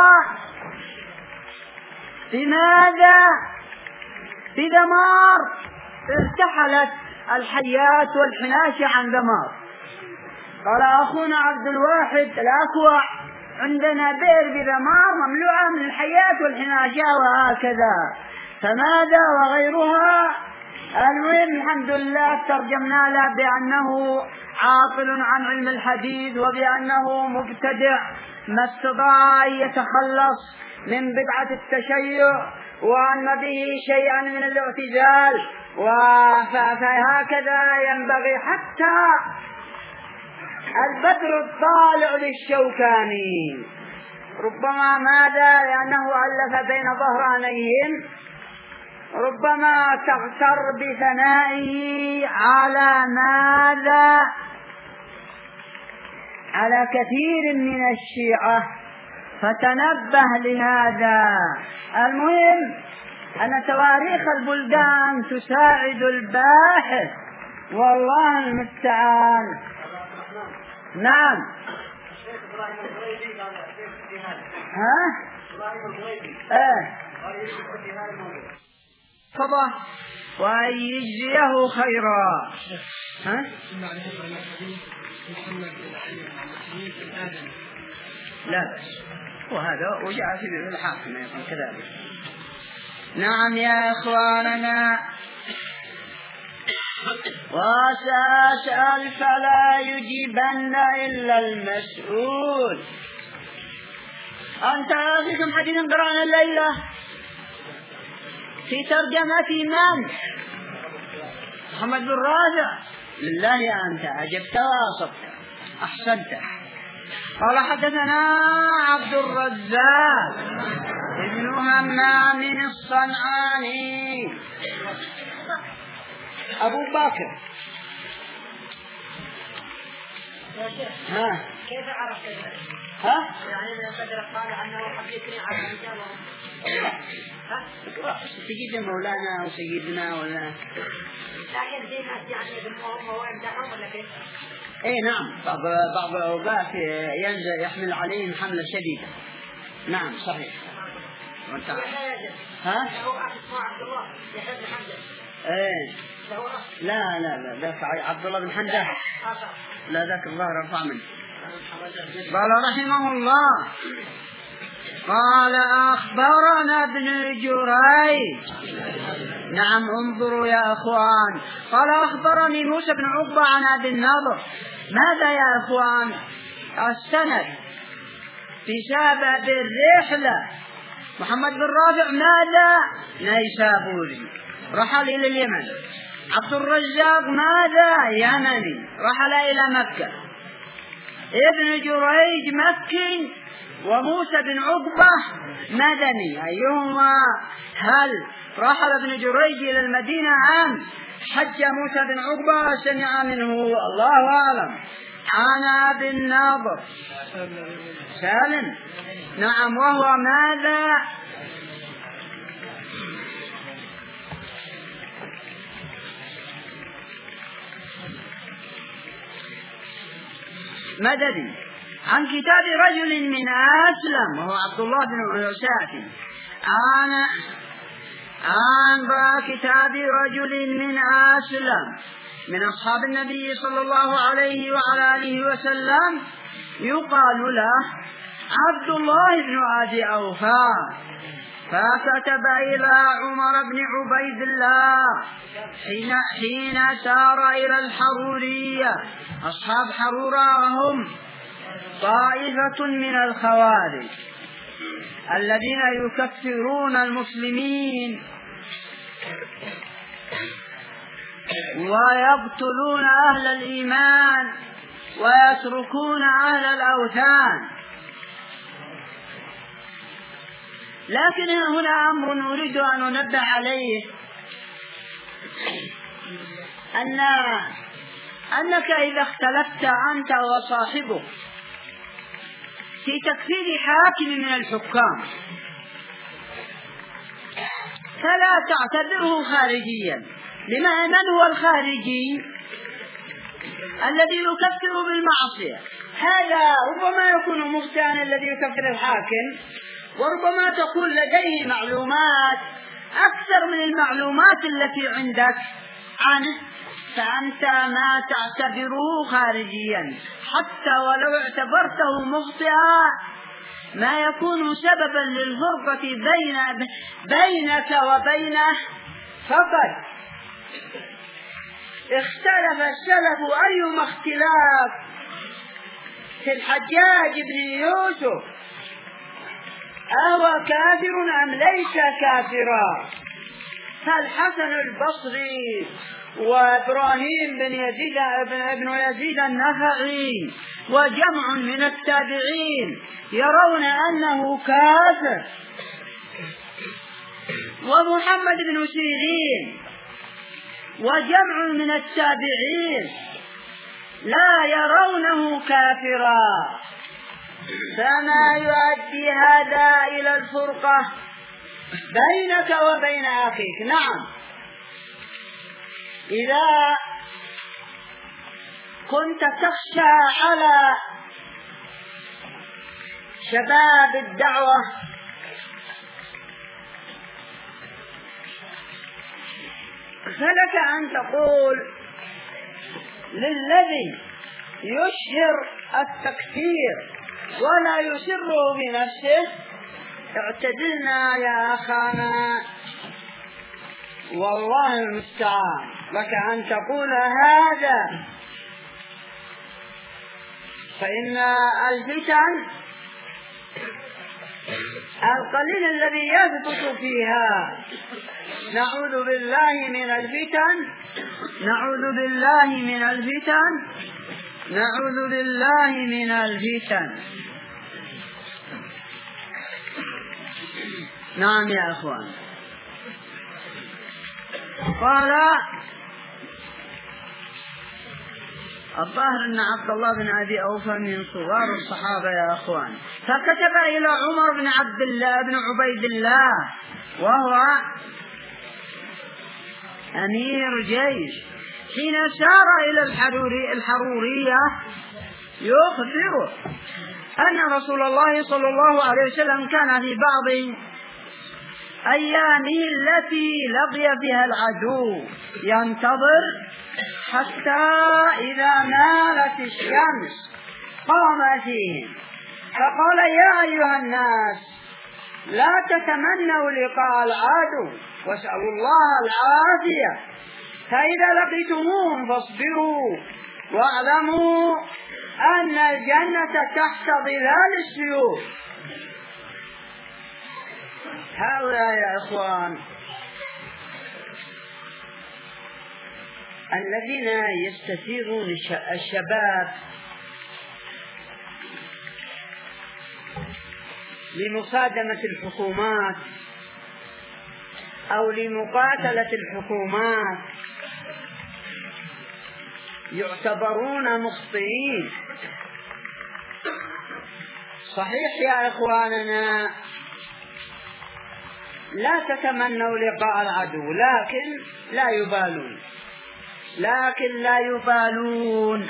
بماذا بدمار ارتحلت الحيات والحناشة عن دمار. قال أخونا عبد الواحد الأكوع: عندنا بئر بدمار مملوءة من الحيات والحناشة وهكذا، فماذا وغيرها. المهم الحمد لله ترجمنا له بأنه عاطل عن علم الحديث، وبأنه مبتدع ما استطاع أن يتخلص من بدعة التشيع، وأن به شيئا من الاعتزال، فهكذا ينبغي حتى البدر الطالع للشوكاني ربما ماذا لأنه ألف بين ظهرانيهم، ربما تغتر بثنائه على ماذا على كثير من الشيعة، فتنبه لهذا. المهم أن تواريخ البلدان تساعد الباحث، والله المستعان. نعم. ها؟ ايه فضح وأن يجزيه خيرا. ها؟ لا بس، وهذا وجاء في الحاكم كذلك. نعم يا إخواننا، وسأسأل فلا يجيبن إلا المسؤول. أنت في كم حديث قرأنا الليلة في ترجمة من؟ محمد بن رافع. لله أنت أجبت وأصبت أحسنت. قال حدثنا عبد الرزاق ابن همام الصنعاني أبو بكر. ها كيف عرفت ذلك؟ ها يعني من قدر قال عنه حديثني عن الرجال. ها سيدنا مولانا وسيدنا ولا لكن في ناس يعني يذمهم ويمدحهم ولا كيف؟ اي نعم، بعض بعض الاوقات ينزل يحمل عليهم حملة شديدة. نعم صحيح. وانت ها هو اسمه عبد الله يحيى بن حمزة. ايه لا لا لا ذاك عبد الله بن حمزة، لا ذاك الله رفع منه. قال رحمه الله قال أخبرنا ابن جريج. نعم انظروا يا أخوان، قال أخبرني موسى بن عقبة عن أبي النضر. ماذا يا أخوان؟ السند في سبب الرحلة. محمد بن رافع ماذا؟ نيسابوري، رحل إلى اليمن. عبد الرزاق ماذا؟ يمني، رحل إلى مكة. ابن جريج مكي، وموسى بن عقبة مدني. أيهما؟ هل رحل ابن جريج إلى المدينة عام حج موسى بن عقبة سمع منه الله أعلم عن أبي النضر سالم. نعم، وهو ماذا؟ مدني، عن كتاب رجل من أسلم وهو عبد الله بن عساتي. عن عن كتاب رجل من أسلم من أصحاب النبي صلى الله عليه وعلى آله وسلم يقال له عبد الله بن أبي أوفى، فكتب إلى عمر بن عبيد الله حين, حين سار إلى الحرورية. أصحاب حرورة وهم طائفة من الخوارج الذين يكفرون المسلمين ويقتلون أهل الإيمان ويتركون أهل الأوثان. لكن هنا أمر نريد أن ننبه عليه، أن أنك إذا اختلفت أنت وصاحبك في تكفير حاكم من الحكام فلا تعتبره خارجيا. لما من هو الخارجي؟ الذي يكفر بالمعصية. هذا ربما يكون مفتانا الذي يكفر الحاكم، وربما تكون لديه معلومات أكثر من المعلومات التي عندك عنه، فأنت ما تعتبره خارجيا حتى ولو اعتبرته مخطئا، ما يكون سببا للفرقة بين بينك وبينه. فقط اختلف السلف أيما اختلاف في الحجاج بن يوسف، أهو كافر أم ليس كافرا؟ فالحسن البصري وإبراهيم بن يزيد ابن يزيد النخعي وجمع من التابعين يرون أنه كافر، ومحمد بن سيرين وجمع من التابعين لا يرونه كافرا. فما يؤدي هذا إلى الفرقة بينك وبين أخيك. نعم، إذا كنت تخشى على شباب الدعوة فلك أن تقول للذي يشهر التكفير ولا يسره بنفسه: اعتدلنا يا أخانا والله المستعان. لك أن تقول هذا، فإن الفتن القليل الذي يثبت فيها. نعوذ بالله من الفتن، نعوذ بالله من الفتن، نعوذ بالله من الفتن. نعم يا أخوان. قال الظاهر أن عبد الله بن أبي أوفى من صغار الصحابة يا أخوان، فكتب إلى عمر بن عبد الله بن عبيد الله وهو أمير جيش حين سار إلى الحروري الحرورية يخبره أن رسول الله صلى الله عليه وسلم كان في بعض أيامه التي لقي فيها العدو ينتظر حتى إذا مالت الشمس قام فيهم فقال: يا أيها الناس لا تتمنوا لقاء العدو واسألوا الله العافية، فإذا لقيتموهم فاصبروا واعلموا أن الجنة تحت ظلال السيوف. هؤلاء يا إخوان الذين يستثيرون الشباب لمصادمة الحكومات أو لمقاتلة الحكومات يعتبرون مخطئين. صحيح يا إخواننا لا تتمنوا لقاء العدو، لكن لا يبالون لكن لا يبالون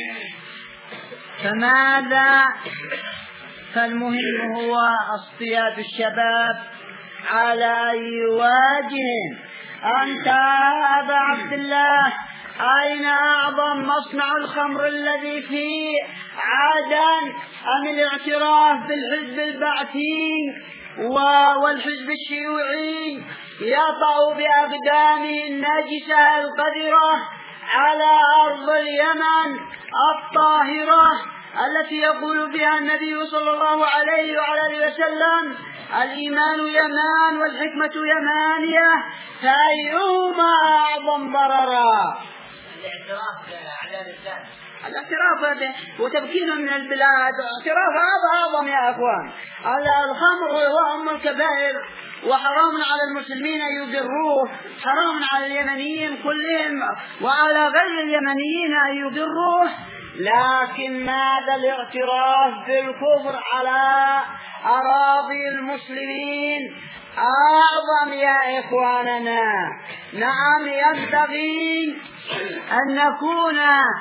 فماذا؟ فالمهم هو اصطياد الشباب على أي وجه. أنت أبا عبد الله أين أعظم مصنع الخمر الذي في عدن أم الاعتراف بالحزب البعثي والحزب الشيوعي يطأ بأقدامه النجسة القذرة على أرض اليمن الطاهرة التي يقول بها النبي صلى الله عليه وعلى وسلم: الإيمان يمان والحكمة يمانية، فأيهما أعظم ضررا؟ الاعتراف على الإسلام، الاعتراف وتمكين من البلاد، اعتراف هذا أعظم يا أخوان. الخمر هو أم الكبائر وحرام على المسلمين أن يضروه، حرام على اليمنيين كلهم وعلى غير اليمنيين أن يضروه. لكن ماذا الاعتراف بالكفر على أراضي المسلمين أعظم يا إخواننا. نعم ينبغي أن نكون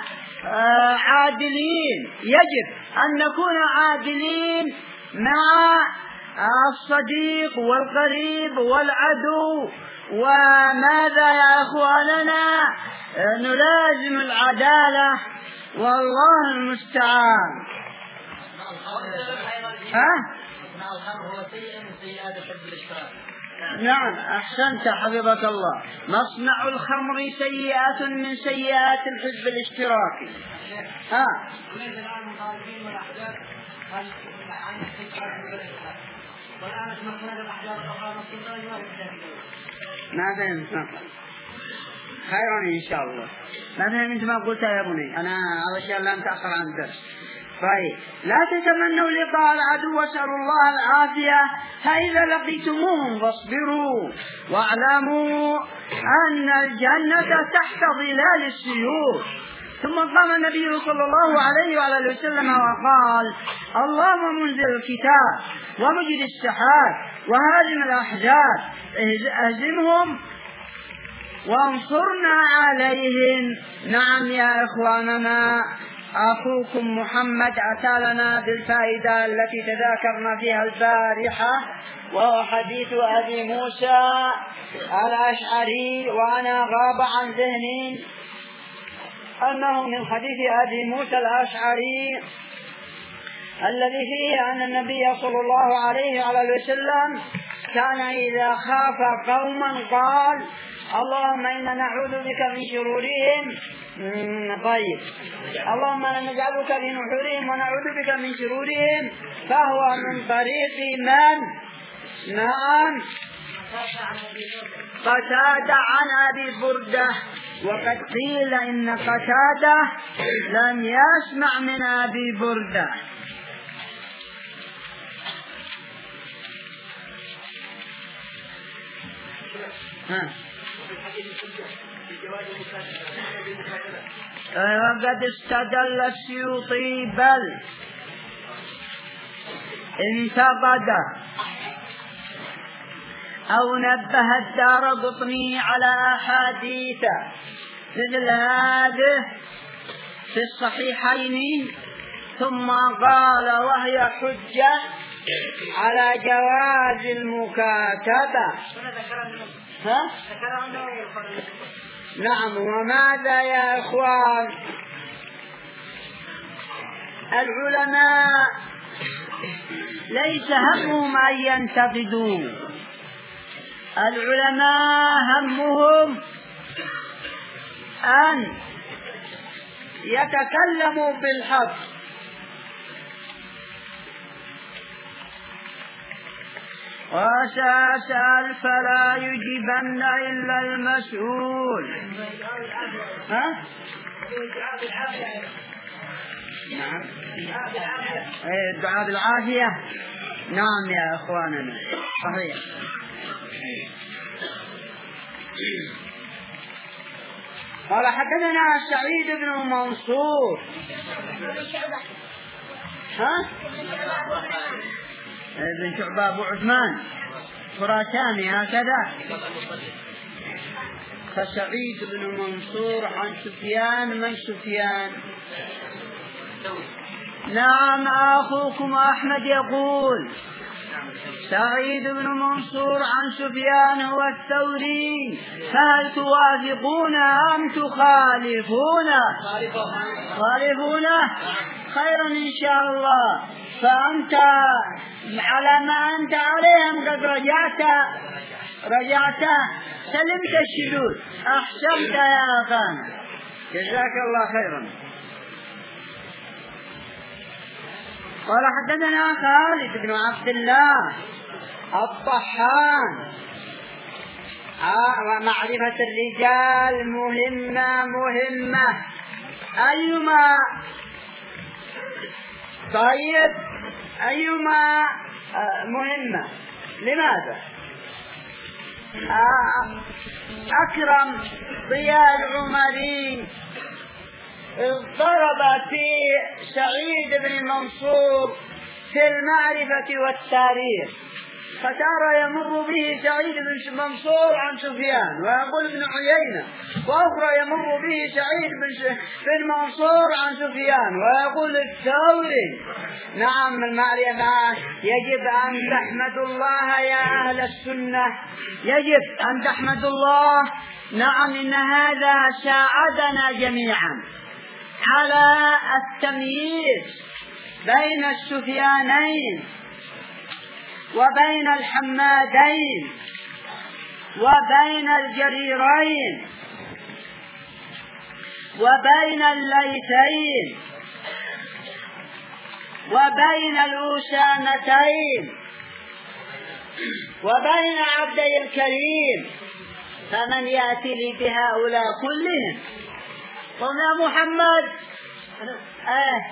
عادلين، يجب أن نكون عادلين مع الصديق والقريب والعدو. وماذا يا إخواننا؟ نلازم العدالة والله المستعان. ها؟ نعم أحسنت حفظك الله. مصنع الخمر سيئات من سيئات الحزب الاشتراكي. ها؟ ما فهمت خيرا إن شاء الله. ما فهمت ما قلت يا بني، أنا أول شيء لم تأخر عن الدرس. طيب لا تتمنوا لقاء العدو واسألوا الله العافية، فإذا لقيتموهم فاصبروا واعلموا أن الجنة تحت ظلال السيوف. ثم قام النبي صلى الله عليه وعلى وسلم وقال: اللهم منزل الكتاب ومجد السحاب وهازم الأحزاب اهزمهم وانصرنا عليهم. نعم يا إخواننا أخوكم محمد أتى لنا بالفائدة التي تذاكرنا فيها البارحة، وهو حديث أبي موسى الأشعري، وأنا غاب عن ذهني أنه من حديث أبي موسى الأشعري الذي فيه أن النبي صلى الله عليه وعلى وسلم كان إذا خاف قوما قال: اللهم إنا نعوذ بك من شرورهم. طيب اللهم إنا نجعلك في نحورهم ونعوذ بك من شرورهم، فهو من طريق من؟ نعم قتادة عن أبي بردة. وقد قيل إن قتادة لم يسمع من أبي بردة. وقد استدل السيوطي بل انتقد أو نبه الدارقطني على أحاديث مثل هذه في الصحيحين، ثم قال وهي حجة على جواز المكاتبة. ها؟ نعم. وماذا يا إخوان؟ العلماء ليس همهم أن ينتقدوا، العلماء همهم أن يتكلموا بالحق. وسأسأل فلا يجيبن إلا المسؤول. ها؟ نعم. الدعاء بالعافية. نعم يا أخواننا صحيح. قال حدثنا سعيد بن منصور. ها؟ ابن شعبة أبو عثمان خراساني هكذا. فسعيد بن منصور عن سفيان. من سفيان؟ نعم أخوكم أحمد يقول سعيد بن منصور عن سفيان هو الثوري. فهل توافقون أم تخالفون؟ خالفونه خيرا إن شاء الله. فأنت على ما أنت عليهم قد رجعت رجعت سلمت الشذوذ. أحسنت يا أخانا جزاك الله خيرا. قال حدثنا خالد بن عبد الله الطحان. ومعرفة الرجال مهمة مهمة. أيما طيب أيما مهمة. لماذا؟ أكرم ضياء العمري اضطرب في سعيد بن منصور في المعرفة والتاريخ، فتارة يمر به سعيد بن منصور عن سفيان ويقول ابن عيينة، وأخرى يمر به سعيد بن منصور عن سفيان ويقول الثوري. نعم المعرفة يجب أن تحمدوا الله يا أهل السنة، يجب أن تحمدوا الله. نعم إن هذا ساعدنا جميعا على التمييز بين السفيانين وبين الحمادين وبين الجريرين وبين الليثين وبين الأسامتين وبين عبدي الكريم. فمن يأتي لي بهؤلاء كلهم؟ قل يا محمد. آه.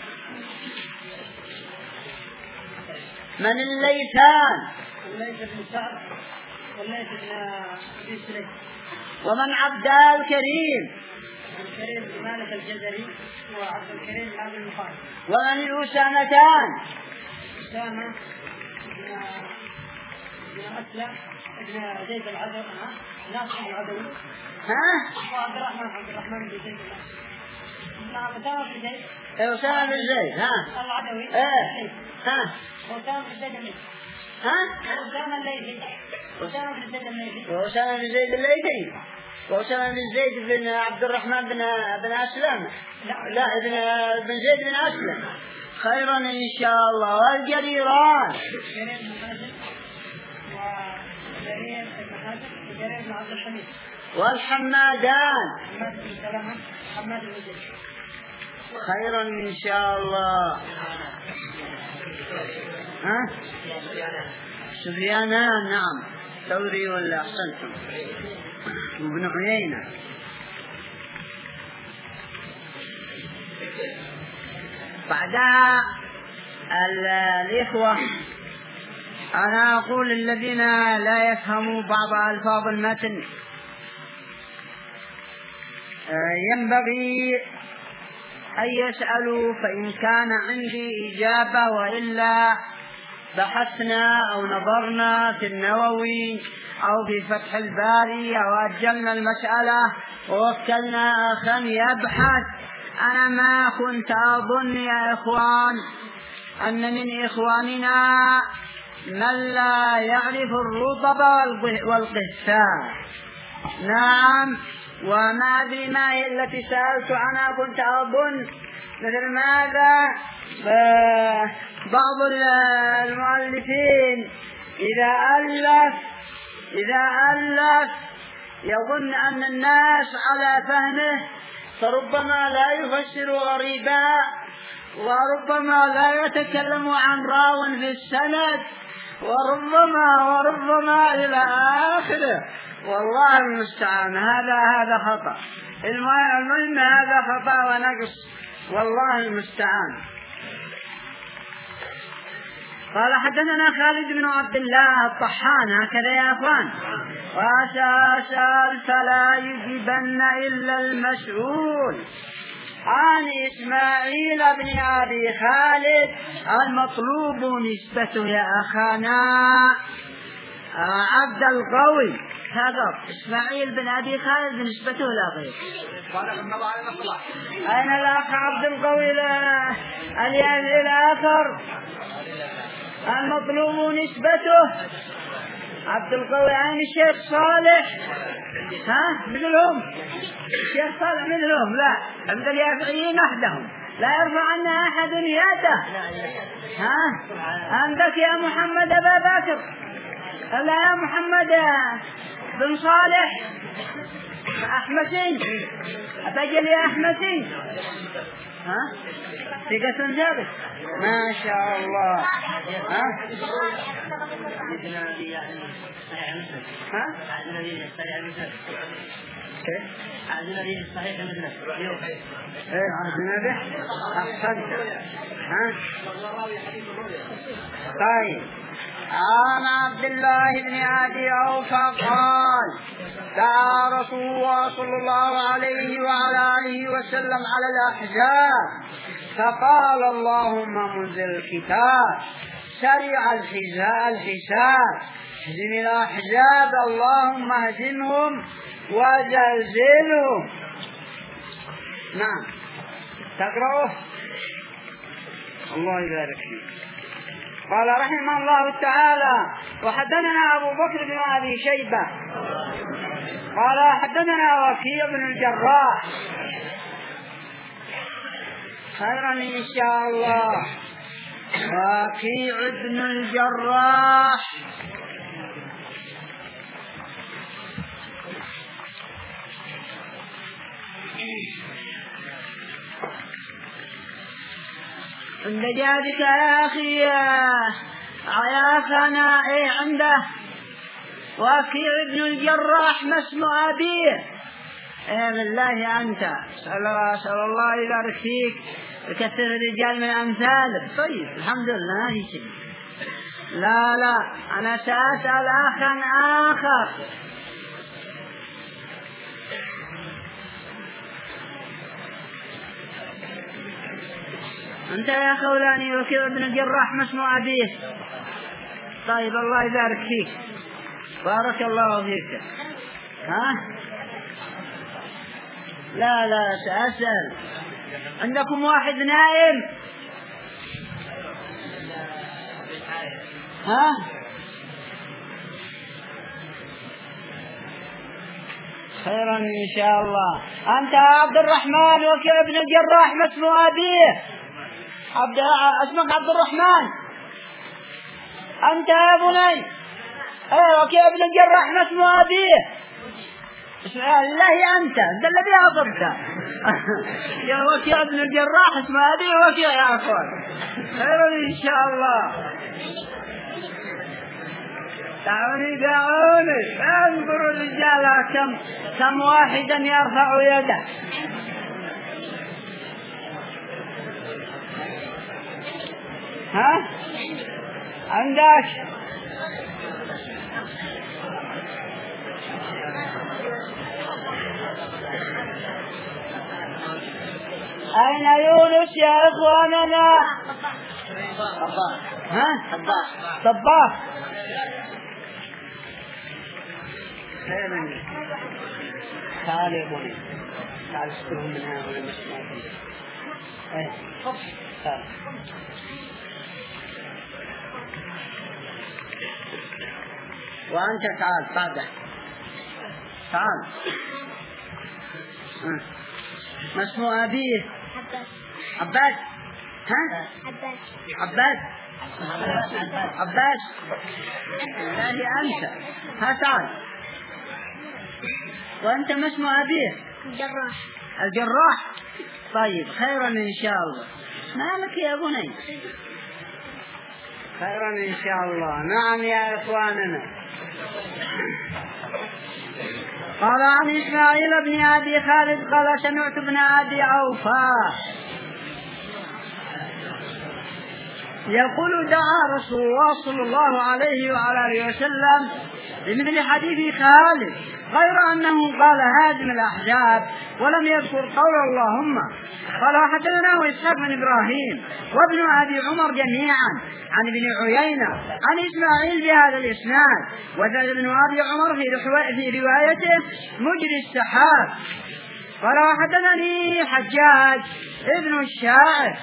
من الليثان؟ الليث بن سعد والليث بن أبي سليم. ومن عبد الكريم؟ الكريم بن مالك الجزري وعبد الكريم بن أبي المخالف. ومن الأسامتان؟ أسامة بن أسلم ابن زيد العدوي ناصر العدوي. ها؟ وعبد الرحمن عبد الرحمن بن زيد. نعم أسامة بن زيد. أسامة بن زيد. ها؟ العدوي. إيه. ها؟ وأسامة بن زيد الليثي. ها؟ وأسامة الليثي. وأسامة بن زيد الليثي. وأسامة بن زيد الليثي. وأسامة بن زيد بن عبد الرحمن بن بن أسلم. لا لا ابن بن زيد بن أسلم. خيرا إن شاء الله. والجريران؟ جرير بن حازم وجرير بن حازم وجرير بن عبد الحميد. والحمادان خيرا إن شاء الله. ها؟ سفيانان نعم، ثوري ولا أحسنتم، وابن عيينة. بعدها الإخوة أنا أقول الذين لا يفهموا بعض ألفاظ المتن ينبغي أن يسألوا، فإن كان عندي إجابة، وإلا بحثنا أو نظرنا في النووي أو في فتح الباري أو أجلنا المسألة ووكلنا أخا يبحث. أنا ما كنت أظن يا إخوان أن من إخواننا من لا يعرف الرطب والقثاء. نعم، وما أدري ما هي التي سألت عنها. كنت أظن مثل ماذا بعض المؤلفين إذا ألف إذا ألف يظن أن الناس على فهمه، فربما لا يفسر غريبا، وربما لا يتكلم عن راو في السند، وربما وربما إلى آخره. والله المستعان، هذا هذا خطأ. المهم هذا خطأ ونقص، والله المستعان. قال حدثنا خالد بن عبد الله الطحان، هكذا يا أخوان، وأسأل فلا يجبن إلا المسؤول، عن إسماعيل بن أبي خالد المطلوب نسبته يا أخانا عبد القوي. هذا إسماعيل بن أبي خالد نسبته لا غير. أين الأخ عبد القوي الآخر المطلوب نسبته؟ عبد القوي عين الشيخ صالح، ها مثلهم الشيخ صالح مثلهم؟ لا، عند اليافعيين أحدهم، لا يرفع عنا أحد يده. ها عندك يا محمد أبا بكر، لا يا محمد بن صالح أحمسين، أتجل يا أحمسين. ها ثقة ثابت ما شاء الله. ها ها عادنا به صحيح مثله. ايه عادنا به احسنت. ها طيب. عن عبد الله بن أبي أوفى قال دعا رسول الله صلى الله عليه وعلى آله وسلم على الأحزاب فقال اللهم منزل الكتاب سريع الحساب اهزم الأحزاب اللهم اهزمهم وزلزلهم. نعم تقرأه. الله يبارك فيك. قال رحمه الله تعالى وحدثنا أبو بكر بن أبي شيبة قال حدثنا وكيع بن الجراح خيرا إن شاء الله. وكيع بن الجراح عند جادك يا أخي يا أخانا إيه عنده وكيع بن الجراح ما اسم أبيه؟ إيه بالله أنت أسأل الله يبارك فيك ويكثر الرجال من أمثالك. طيب الحمد لله هي شيء. لا لا أنا سأسأل أخا آخر. أنت يا خولاني وكيع بن الجراح ما اسم أبيه؟ طيب الله يبارك فيك بارك الله فيك. ها لا لا سأسأل. عندكم واحد نائم؟ ها خيرا إن شاء الله. أنت عبد الرحمن وكيع بن الجراح ما اسم أبيه؟ عبد اسمك عبد الرحمن أنت يا بني؟ ايه وكيع بن الجراح ما اسم أبيه؟ الله أنت أنت الذي أصبت. يا وكيع ابن الجراح اسمه أبي وكيع يا أخوان. خير إن شاء الله. دعوني دعوني انظروا الرجال كم كم واحدا يرفع يده. ها عندك أين يونس يا إخواننا؟ ها طباخ. تعال يا بني تعال اشترهم من هنا ولا مش موجود. ايه تعال وانت تعال بعده تعال. ما اسم أبيه؟ عباس. ها عباس عباس الله أنت. ها تعال. وأنت ما اسم أبيه؟ الجراح. الجراح. طيب خيرا إن شاء الله. مالك يا بني؟ خيرا إن شاء الله. نعم يا إخواننا. قال عن إسماعيل بن أبي خالد قال سمعت ابن أبي أوفى يقول دعا رسول الله صلى الله عليه وعلى آله وسلم بمثل حديث خالد غير أنه قال هادم الأحزاب ولم يذكر قول اللهم. قال حدثنا إسحاق بن إبراهيم وابن أبي عمر جميعا عن ابن عيينة عن إسماعيل بهذا الإسناد وزاد ابن أبي عمر في روايته مجري السحاب. قال حدثني حجاج ابن الشاعر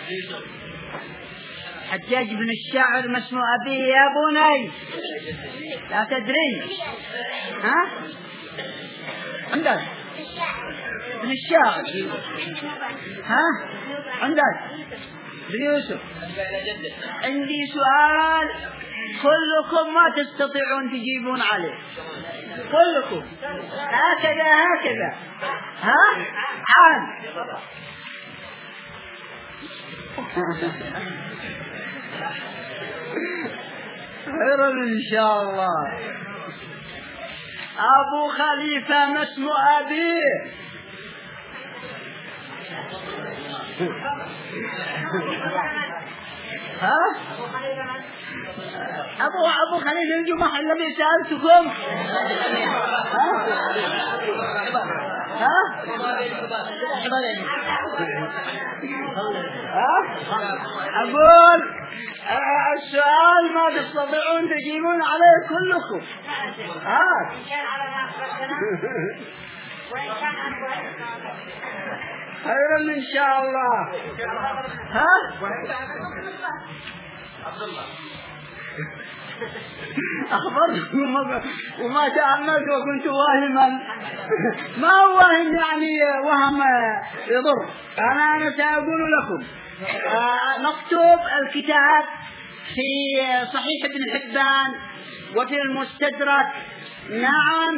حجاج بن الشاعر ما اسم أبيه يا بني؟ لا تدري. ها عندك بن الشاعر. ها عندك بن يوسف. عندي سؤال كلكم ما تستطيعون تجيبون عليه كلكم هكذا هكذا. ها عام خيرا إن شاء الله. أبو خليفة ما اسم أبيه؟ ها أبو أبو خليفة الجمعة الذي سألتكم. ها ها أقول السؤال ما تستطيعون تجيبون عليه كلكم. ها خيرا إن شاء الله. ها أخبرت وما تأملت وكنت واهما. ما هو واهم يعني وهم يضر. أنا أنا سأقول لكم نكتب الكتاب في صحيح ابن حبان وفي المستدرك. نعم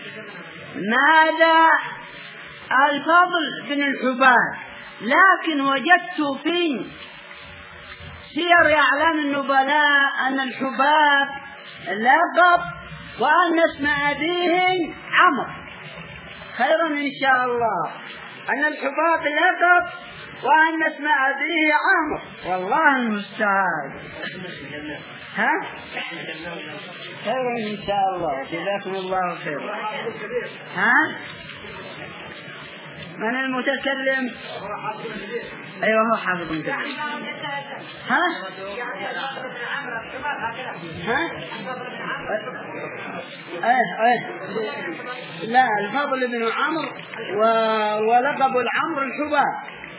ماذا الفضل بن الحباب لكن وجدت في سير أعلام النبلاء أن الحباب لقب وأن اسم أبيه عمرو. خيرا إن شاء الله. أن الحباب لقب وأن اسم أبيه عمرو والله المستعان. ها خيرا إن شاء الله. جزاكم الله خير. ها من المتكلم؟ أيوه هو حافظ المتكلم. ها ها ايه ايه لا الفضل بن عمرو ولقب العمرو الحباب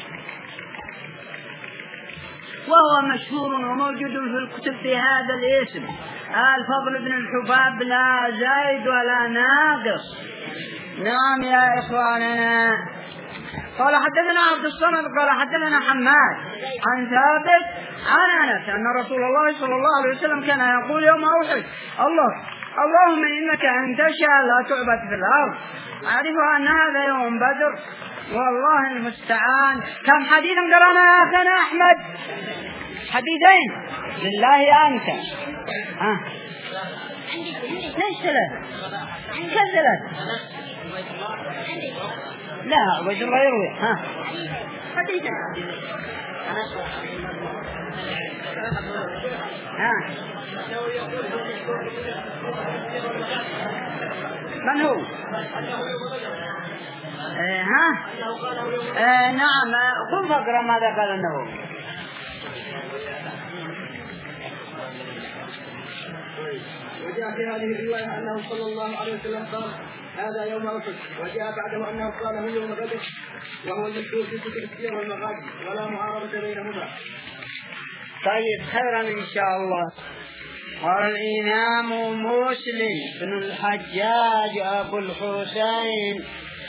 وهو مشهور وموجود في الكتب في هذا الاسم. الفضل بن الحباب لا زايد ولا ناقص. نعم يا إخواننا. قال حدثنا عبد الصمد قال حدثنا حماد عن ثابت عن أنس أن رسول الله صلى الله عليه وسلم كان يقول يوم أحد الله اللهم إنك أن تشاء لا تعبد في الأرض. أعرف أن هذا يوم بدر والله المستعان. كم حديثا قرأنا يا أخنا أحمد؟ حديثين. لله أنت ها ليش ثلاث؟ كم ثلاث؟ لا عبيد الله يروي ها حديثين ها. من هو؟ آه ها آه نعم. قم فقرأ ماذا قال النووي. وجاء في هذه الرواية أنه صلى الله عليه وسلم قال هذا يوم أحد، وجاء بعده أنه قال هو يوم بدر، وهو المشهور في كتب السير والمغازي ولا معارضة بينهما. طيب خيرا إن شاء الله. قال الإمام مسلم بن الحجاج أبو الحسين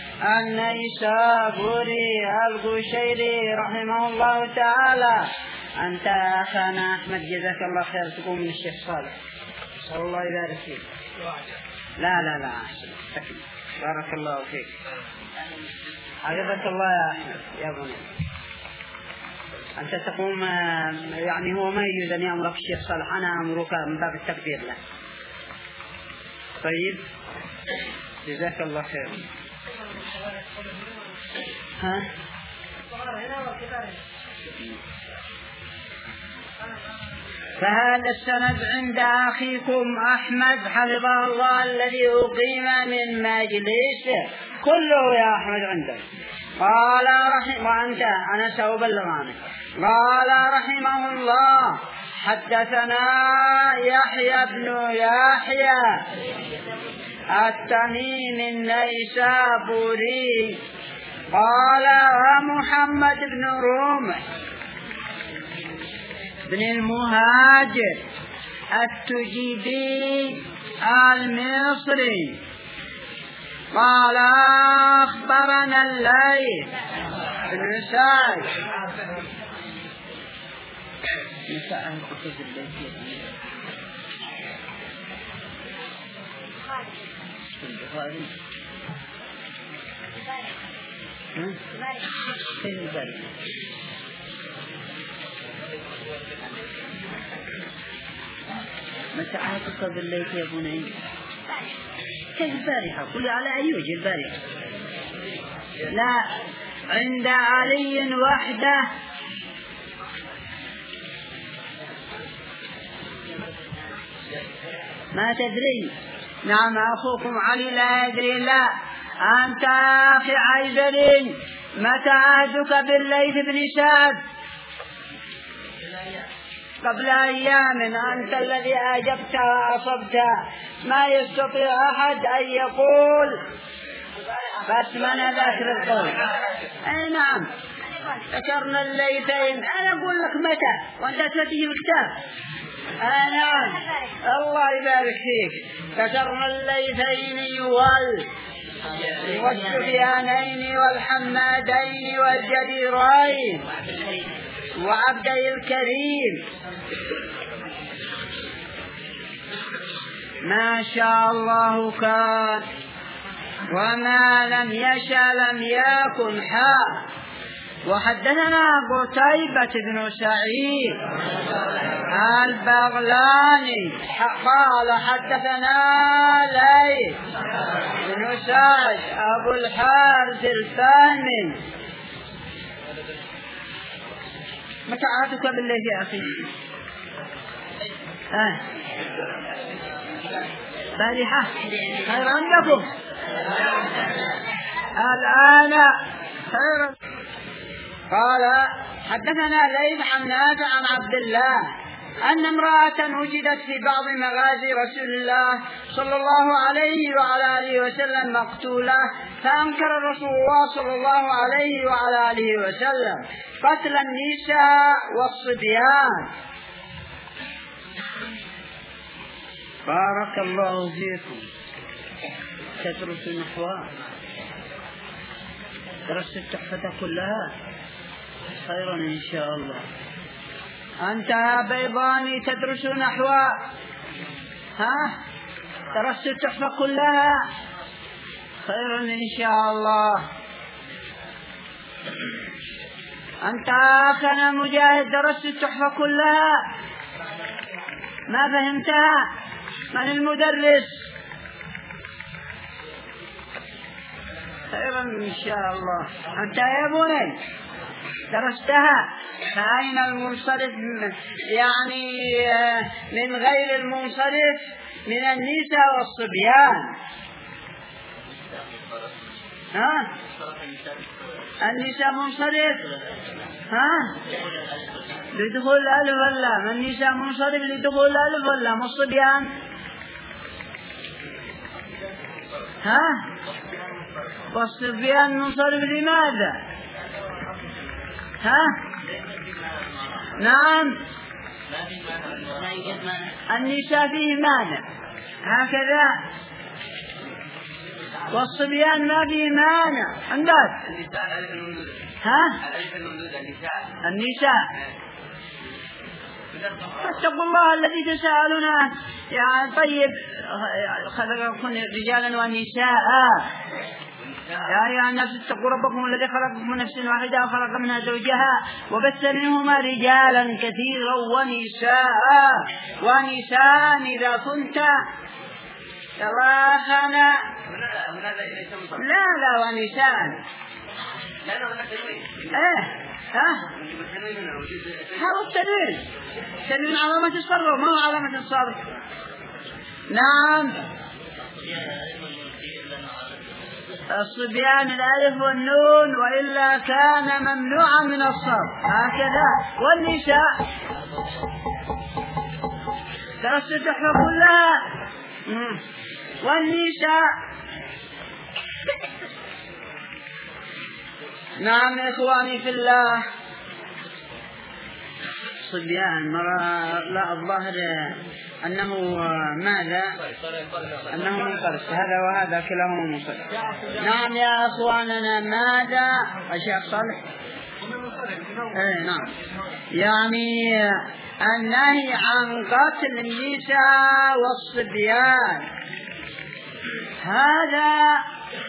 النيسابوري القشيري رحمه الله تعالى: أنت أخانا أحمد جزاك الله خير تقوم من الشيخ صالح صلى الله يبارك فيك. لا لا لا بارك الله فيك حفظك الله يا أحمد يا بني. أنت تقوم يعني هو ما يجوز أن يأمرك الشيخ صالح، أنا أمرك من باب التقدير له. طيب جزاك الله خير. ها فهذا السند عند أخيكم أحمد حفظه الله الذي أقيم من مجلسه كله يا أحمد عندك. قال رحمه وأنت أنا سأبلغ عنه. قال رحمه الله: حدثنا يحيى بن يحيى التميمي النيسابوري قال: ومحمد بن رمح بن المهاجر التجيبي المصري قال: أخبرنا الليث بن سعد متى عاتق بالليل يا بني؟ كيف البارحة؟ قل على أي وجه البارحة؟ لا عند علي وحده ما تدري. نعم أخوكم علي لا يدري. لا أنت أخي عيزرين متى عهدك بالليث بن سعد؟ قبل أيام. أنت الذي أجبت وأصبت. ما يستطيع أحد أن يقول بس من ذكر القول. أي نعم ذكرنا الليثين. أنا أقول لك متى وأنت تأتي الكتاب. آه نعم الله يبارك فيك. ذكرنا الليثين وال والسفيانين والحمادين والجديرين وعبدي الكريم. ما شاء الله كان وما لم يشاء لم يكن حال. وحدثنا قتيبة بن سعيد البغلاني قال: حدثنا ليث بن سعد أبو الحارث الفهمي. متى عهدك بالليل يا أخي؟ آه. بارحة خير عندكم الآن خير. قال: حدثنا ليث عن نافع عن عبد الله أن امرأة وجدت في بعض مغازي رسول الله صلى الله عليه وعلى آله وسلم مقتولة، فأنكر رسول الله صلى الله عليه وعلى آله وسلم قتل النساء والصبيان. بارك الله فيكم. تدرس النحو، درست التحفة كلها خيرا إن شاء الله. أنت يا بيضاني تدرس نحو ها درست التحفة كلها؟ خير إن شاء الله. أنت أخنا مجاهد درست التحفة كلها؟ ما فهمتها؟ من المدرس؟ خيرا إن شاء الله. أنت يا بني درستها؟ فأين المنصرف يعني من غير المنصرف من النساء والصبيان؟ ها؟ النساء منصرف ها؟ لدخول الألف واللام. النساء منصرف لدخول الألف واللام. والصبيان ها؟ والصبيان منصرف لماذا؟ ها؟ نعم النساء فيه مانع هكذا، والصبيان ما فيه مانع عندك. ها؟ النساء فاتقوا الله الذي تساءلون يعني. طيب خلقكم رجالا ونساء يا أيها الناس اتقوا ربكم الذي خلقكم من نفس واحدة وخلق منها زوجها وبث منهما رجالا كثيرا ونساء ونساء إذا كنت تراهن لا لا ونساء ايه ها هذا التنوين تنوين علامة الصرف ما هو علامة الصرف. نعم الصبيان الألف والنون وإلا كان ممنوعا من الصرف هكذا. والنساء درست التحفة كلها. والنساء نعم يا إخواني في الله. صبيان مرة لا الظاهر أنه ماذا أنه منقرس هذا وهذا كلاهما منقرس. نعم يا أخواننا ماذا الشيخ صالح؟ ايه نعم يعني النهي عن قتل النساء والصبيان هذا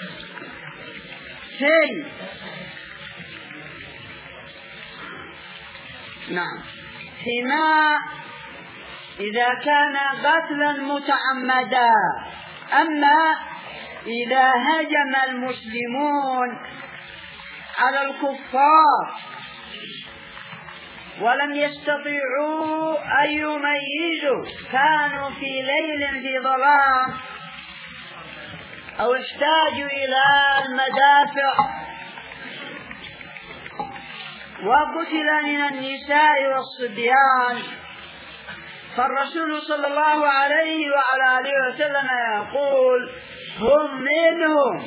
شيء. نعم فيما إذا كان قتلا متعمدا. أما إذا هجم المسلمون على الكفار ولم يستطيعوا أن يميزوا كانوا في ليل في ظلام أو احتاجوا إلى المدافع وقتل من النساء والصبيان فالرسول صلى الله عليه وعلى آله وسلم يقول هم منهم.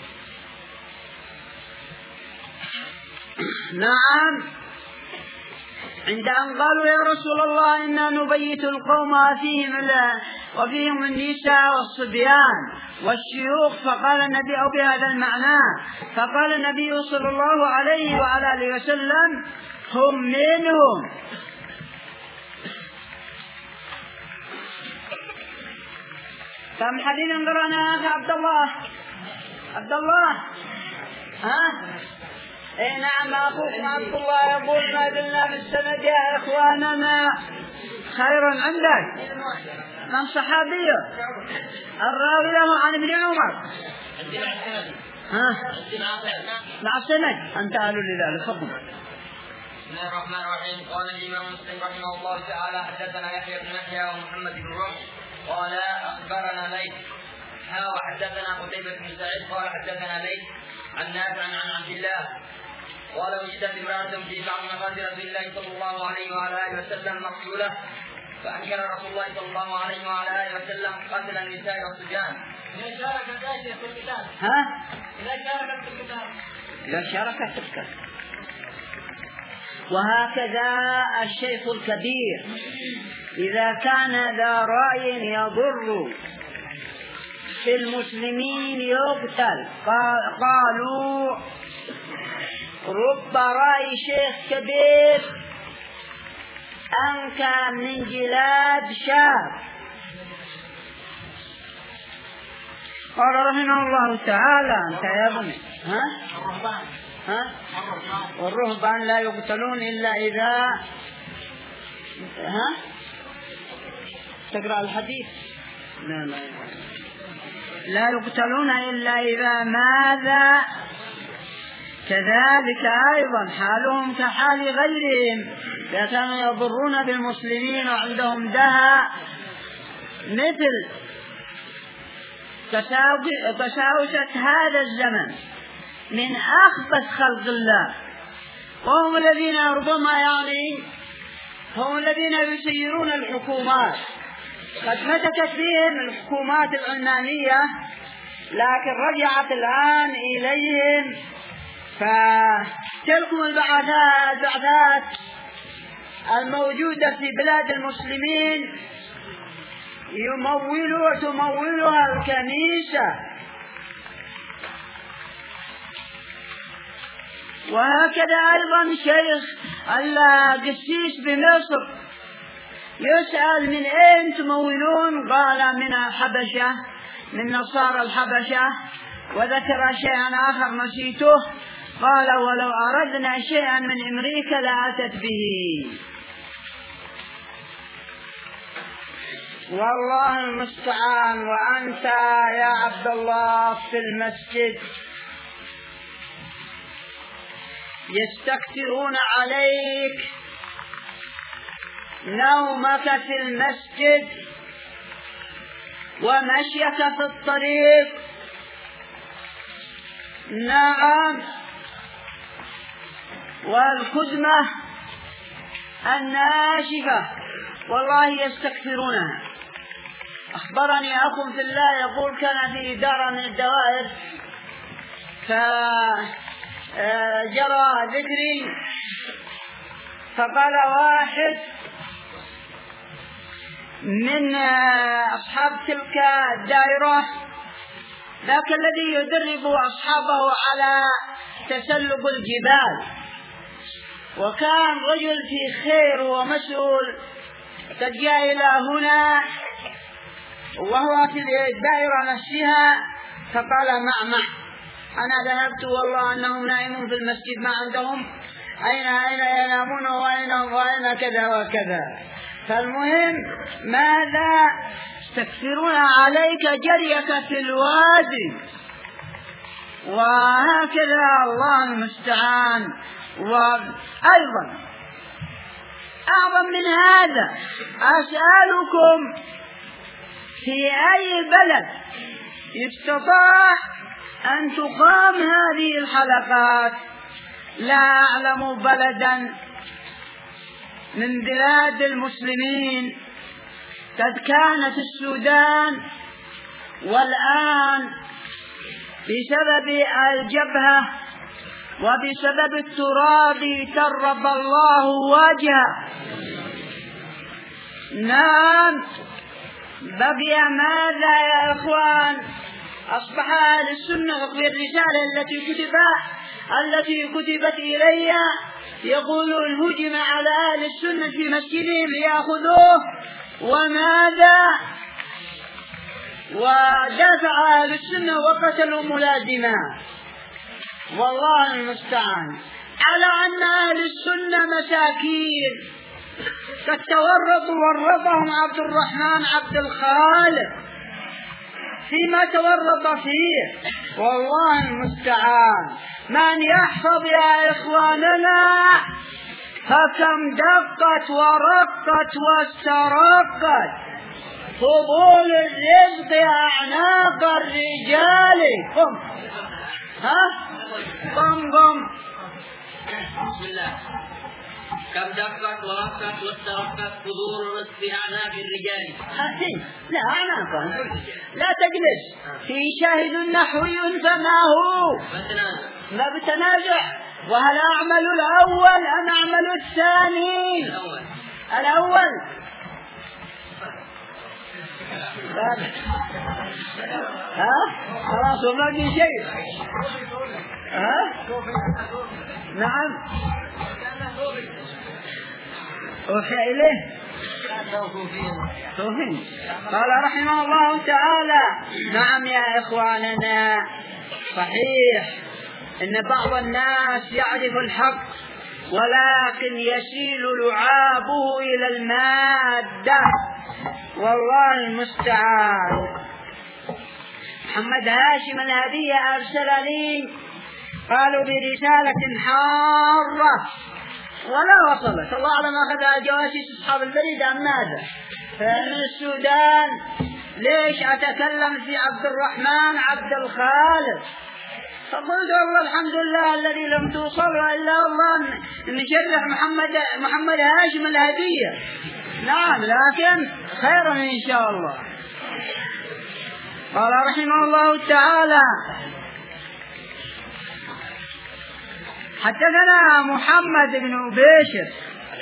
نعم عند أن قالوا يا رسول الله إنا نبيت القوم وفيهم, وفيهم النساء والصبيان والشيوخ فقال النبي أو بهذا المعنى فقال النبي صلى الله عليه وعلى آله وسلم هم منهم. كم حديث قرأنا يا عبد الله؟ عبد الله ها؟ اي نعم أخوكم عبد الله يقول ما زلنا في السند يا إخواننا. خيرا عندك من صحابيه الراوي له عن ابن عمر ها مع السند أنت قالوا لذلك فضل. بسم الله الرحمن الرحيم. قال الإمام مسلم رحمه الله تعالى حدثنا يحيى بن يحيى ومحمد بن رمح قال أخبرنا ليث ها وحدثنا قتيبة بن سعيد قال حدثنا ليث عن نافع عن عبد الله قال وجدت امرأة في بعض مغازي رسول الله صلى الله عليه وعلى آله وسلم مقتولة فأنكر رسول الله صلى الله عليه وعلى آله وسلم قتل النساء والصبيان. إذا شاركت في القتال ها؟ إذا شاركت في القتال إذا شاركت في القتال. وهكذا الشيخ الكبير إذا كان ذا رأي يضر في المسلمين يقتل. قالوا رب رأي شيخ كبير أنكى من جلاد شاب. قال رحمه الله تعالى أنت يا ابني ها ها والرهبان لا يقتلون إلا إذا ها تقرأ الحديث لا لا لا يقتلون إلا إذا ماذا كذلك أيضا حالهم كحال غيرهم لا كانوا يضرون بالمسلمين وعندهم دهاء مثل تشاوشة هذا الزمن من أخبث خلق الله، وهم الذين ربما يعني هم الذين يسيرون الحكومات. قد فتكت بهم الحكومات العلمانية لكن رجعت الآن إليهم، فتلكم البعثات الموجودة في بلاد المسلمين يمولوا وتمولها الكنيسة. وهكذا أيضا شيخ القسيس بمصر يسأل من أين تمولون؟ قال من الحبشة، من نصارى الحبشة، وذكر شيئا آخر نسيته، قال ولو أردنا شيئا من أمريكا لأتت به. والله المستعان. وأنت يا عبد الله في المسجد يستكثرون عليك نومك في المسجد ومشيك في الطريق. نعم، والخدمة الناشفة والله يستكثرونها. أخبرني أخ في الله يقول كان في دار من الدوائر فجرى ذكري، فقال واحد من أصحاب تلك الدائرة ذاك الذي يدرب أصحابه على تسلق الجبال، وكان رجل في خير ومسؤول، قد جاء إلى هنا وهو في الدائرة نفسها فقال مع مع أنا ذهبت والله أنهم نائمون في المسجد ما عندهم أين أين ينامون وأين وأين كذا وكذا. فالمهم ماذا تكثرون عليك جريك في الوادي، وهكذا الله المستعان. وأيضا أعظم من هذا أسألكم في أي بلد يستطاع أن تقام هذه الحلقات؟ لا أعلم بلدا من بلاد المسلمين. قد كانت السودان والآن بسبب الجبهة وبسبب التراب ترب الله وجهه. نعم، بقي ماذا يا إخوان؟ أصبح أهل السنة بالرسالة التي كتبت التي كتبت إلي يقولون هجم على أهل السنة في مسجدهم ليأخذوه، وماذا ودافع أهل السنة وقتلوا ملازمة. والله المستعان. على أن أهل السنة مساكين قد تورطوا ورطهم عبد الرحمن عبد الخالق فيما تورط فيه. والله المستعان. من يحفظ يا إخواننا فكم دقت ورقت واسترقت فضول الرزق أعناق الرجال. قم ها قم قم. بسم الله. كم دقت ورقت واسترقت فضول الرزق أعناق الرجال. لا أعناق لا تجلس في شاهد نحوي فما هو ما بتنازع. وهل أعمل الأول أم أعمل الثاني؟ الأول. الأول. ها خلاص وما في شيء. ها نعم أوحي إليه صوفين. قال رحمه الله تعالى: نعم يا إخواننا، صحيح إن بعض الناس يعرف الحق ولكن يسيل لعابه إلى المادة، والله المستعان. محمد هاشم الهدية أرسل لي، قالوا برسالة حارة ولا وصلت، الله أعلم أخذها جواسيس أصحاب البريد أم ماذا، فمن السودان. ليش أتكلم في عبد الرحمن عبد الخالق؟ فقلت والله الحمد لله الذي لم توصل إلا الله نشرح محمد محمد هاشم الهدية. نعم، لكن خيرا إن شاء الله. قال رحمه الله تعالى: حدثنا محمد بن بشر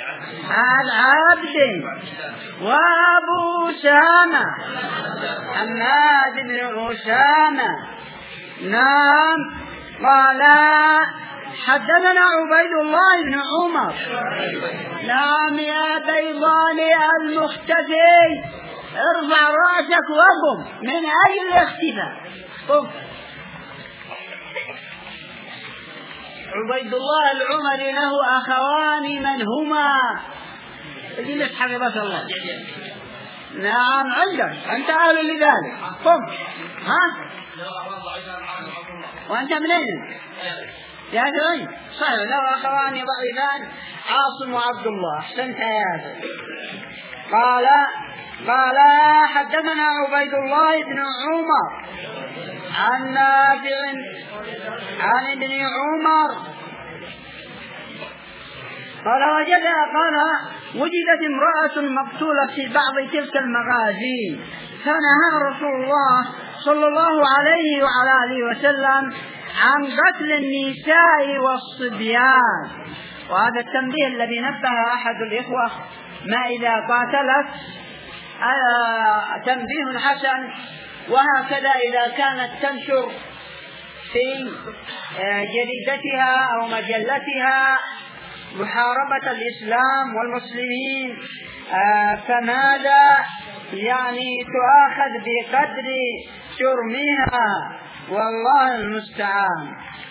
العبد وأبو أسامة حماد بن أسامة. نعم. قال حدثنا عبيد الله بن عمر. نعم يا بيضاني المختفي، ارفع رأسك وقم من أجل الاختفاء. قم. عبيد الله العمري له أخوان من هما؟ اجلس حفظك الله. نعم عندك، أنت أهل لذلك. قم. ها؟ وأنت منين؟ يا ذوي صحيح له أخوان ضعيفان، عاصم وعبد الله. أحسنت يا ذوي. قال قال حدثنا عبيد الله بن عمر عن نافع عن ابن عمر قال وجد قال وجدت امرأة مقتولة في بعض تلك المغازي، فنهى رسول الله صلى الله عليه وعلى آله وسلم عن قتل النساء والصبيان. وهذا التنبيه الذي نبه أحد الإخوة: ما إذا قاتلت آه تنبيه حسن، وهكذا إذا كانت تنشر في آه جريدتها أو مجلتها محاربة الإسلام والمسلمين، آه فماذا يعني تؤاخذ بقدر جرمها، والله المستعان.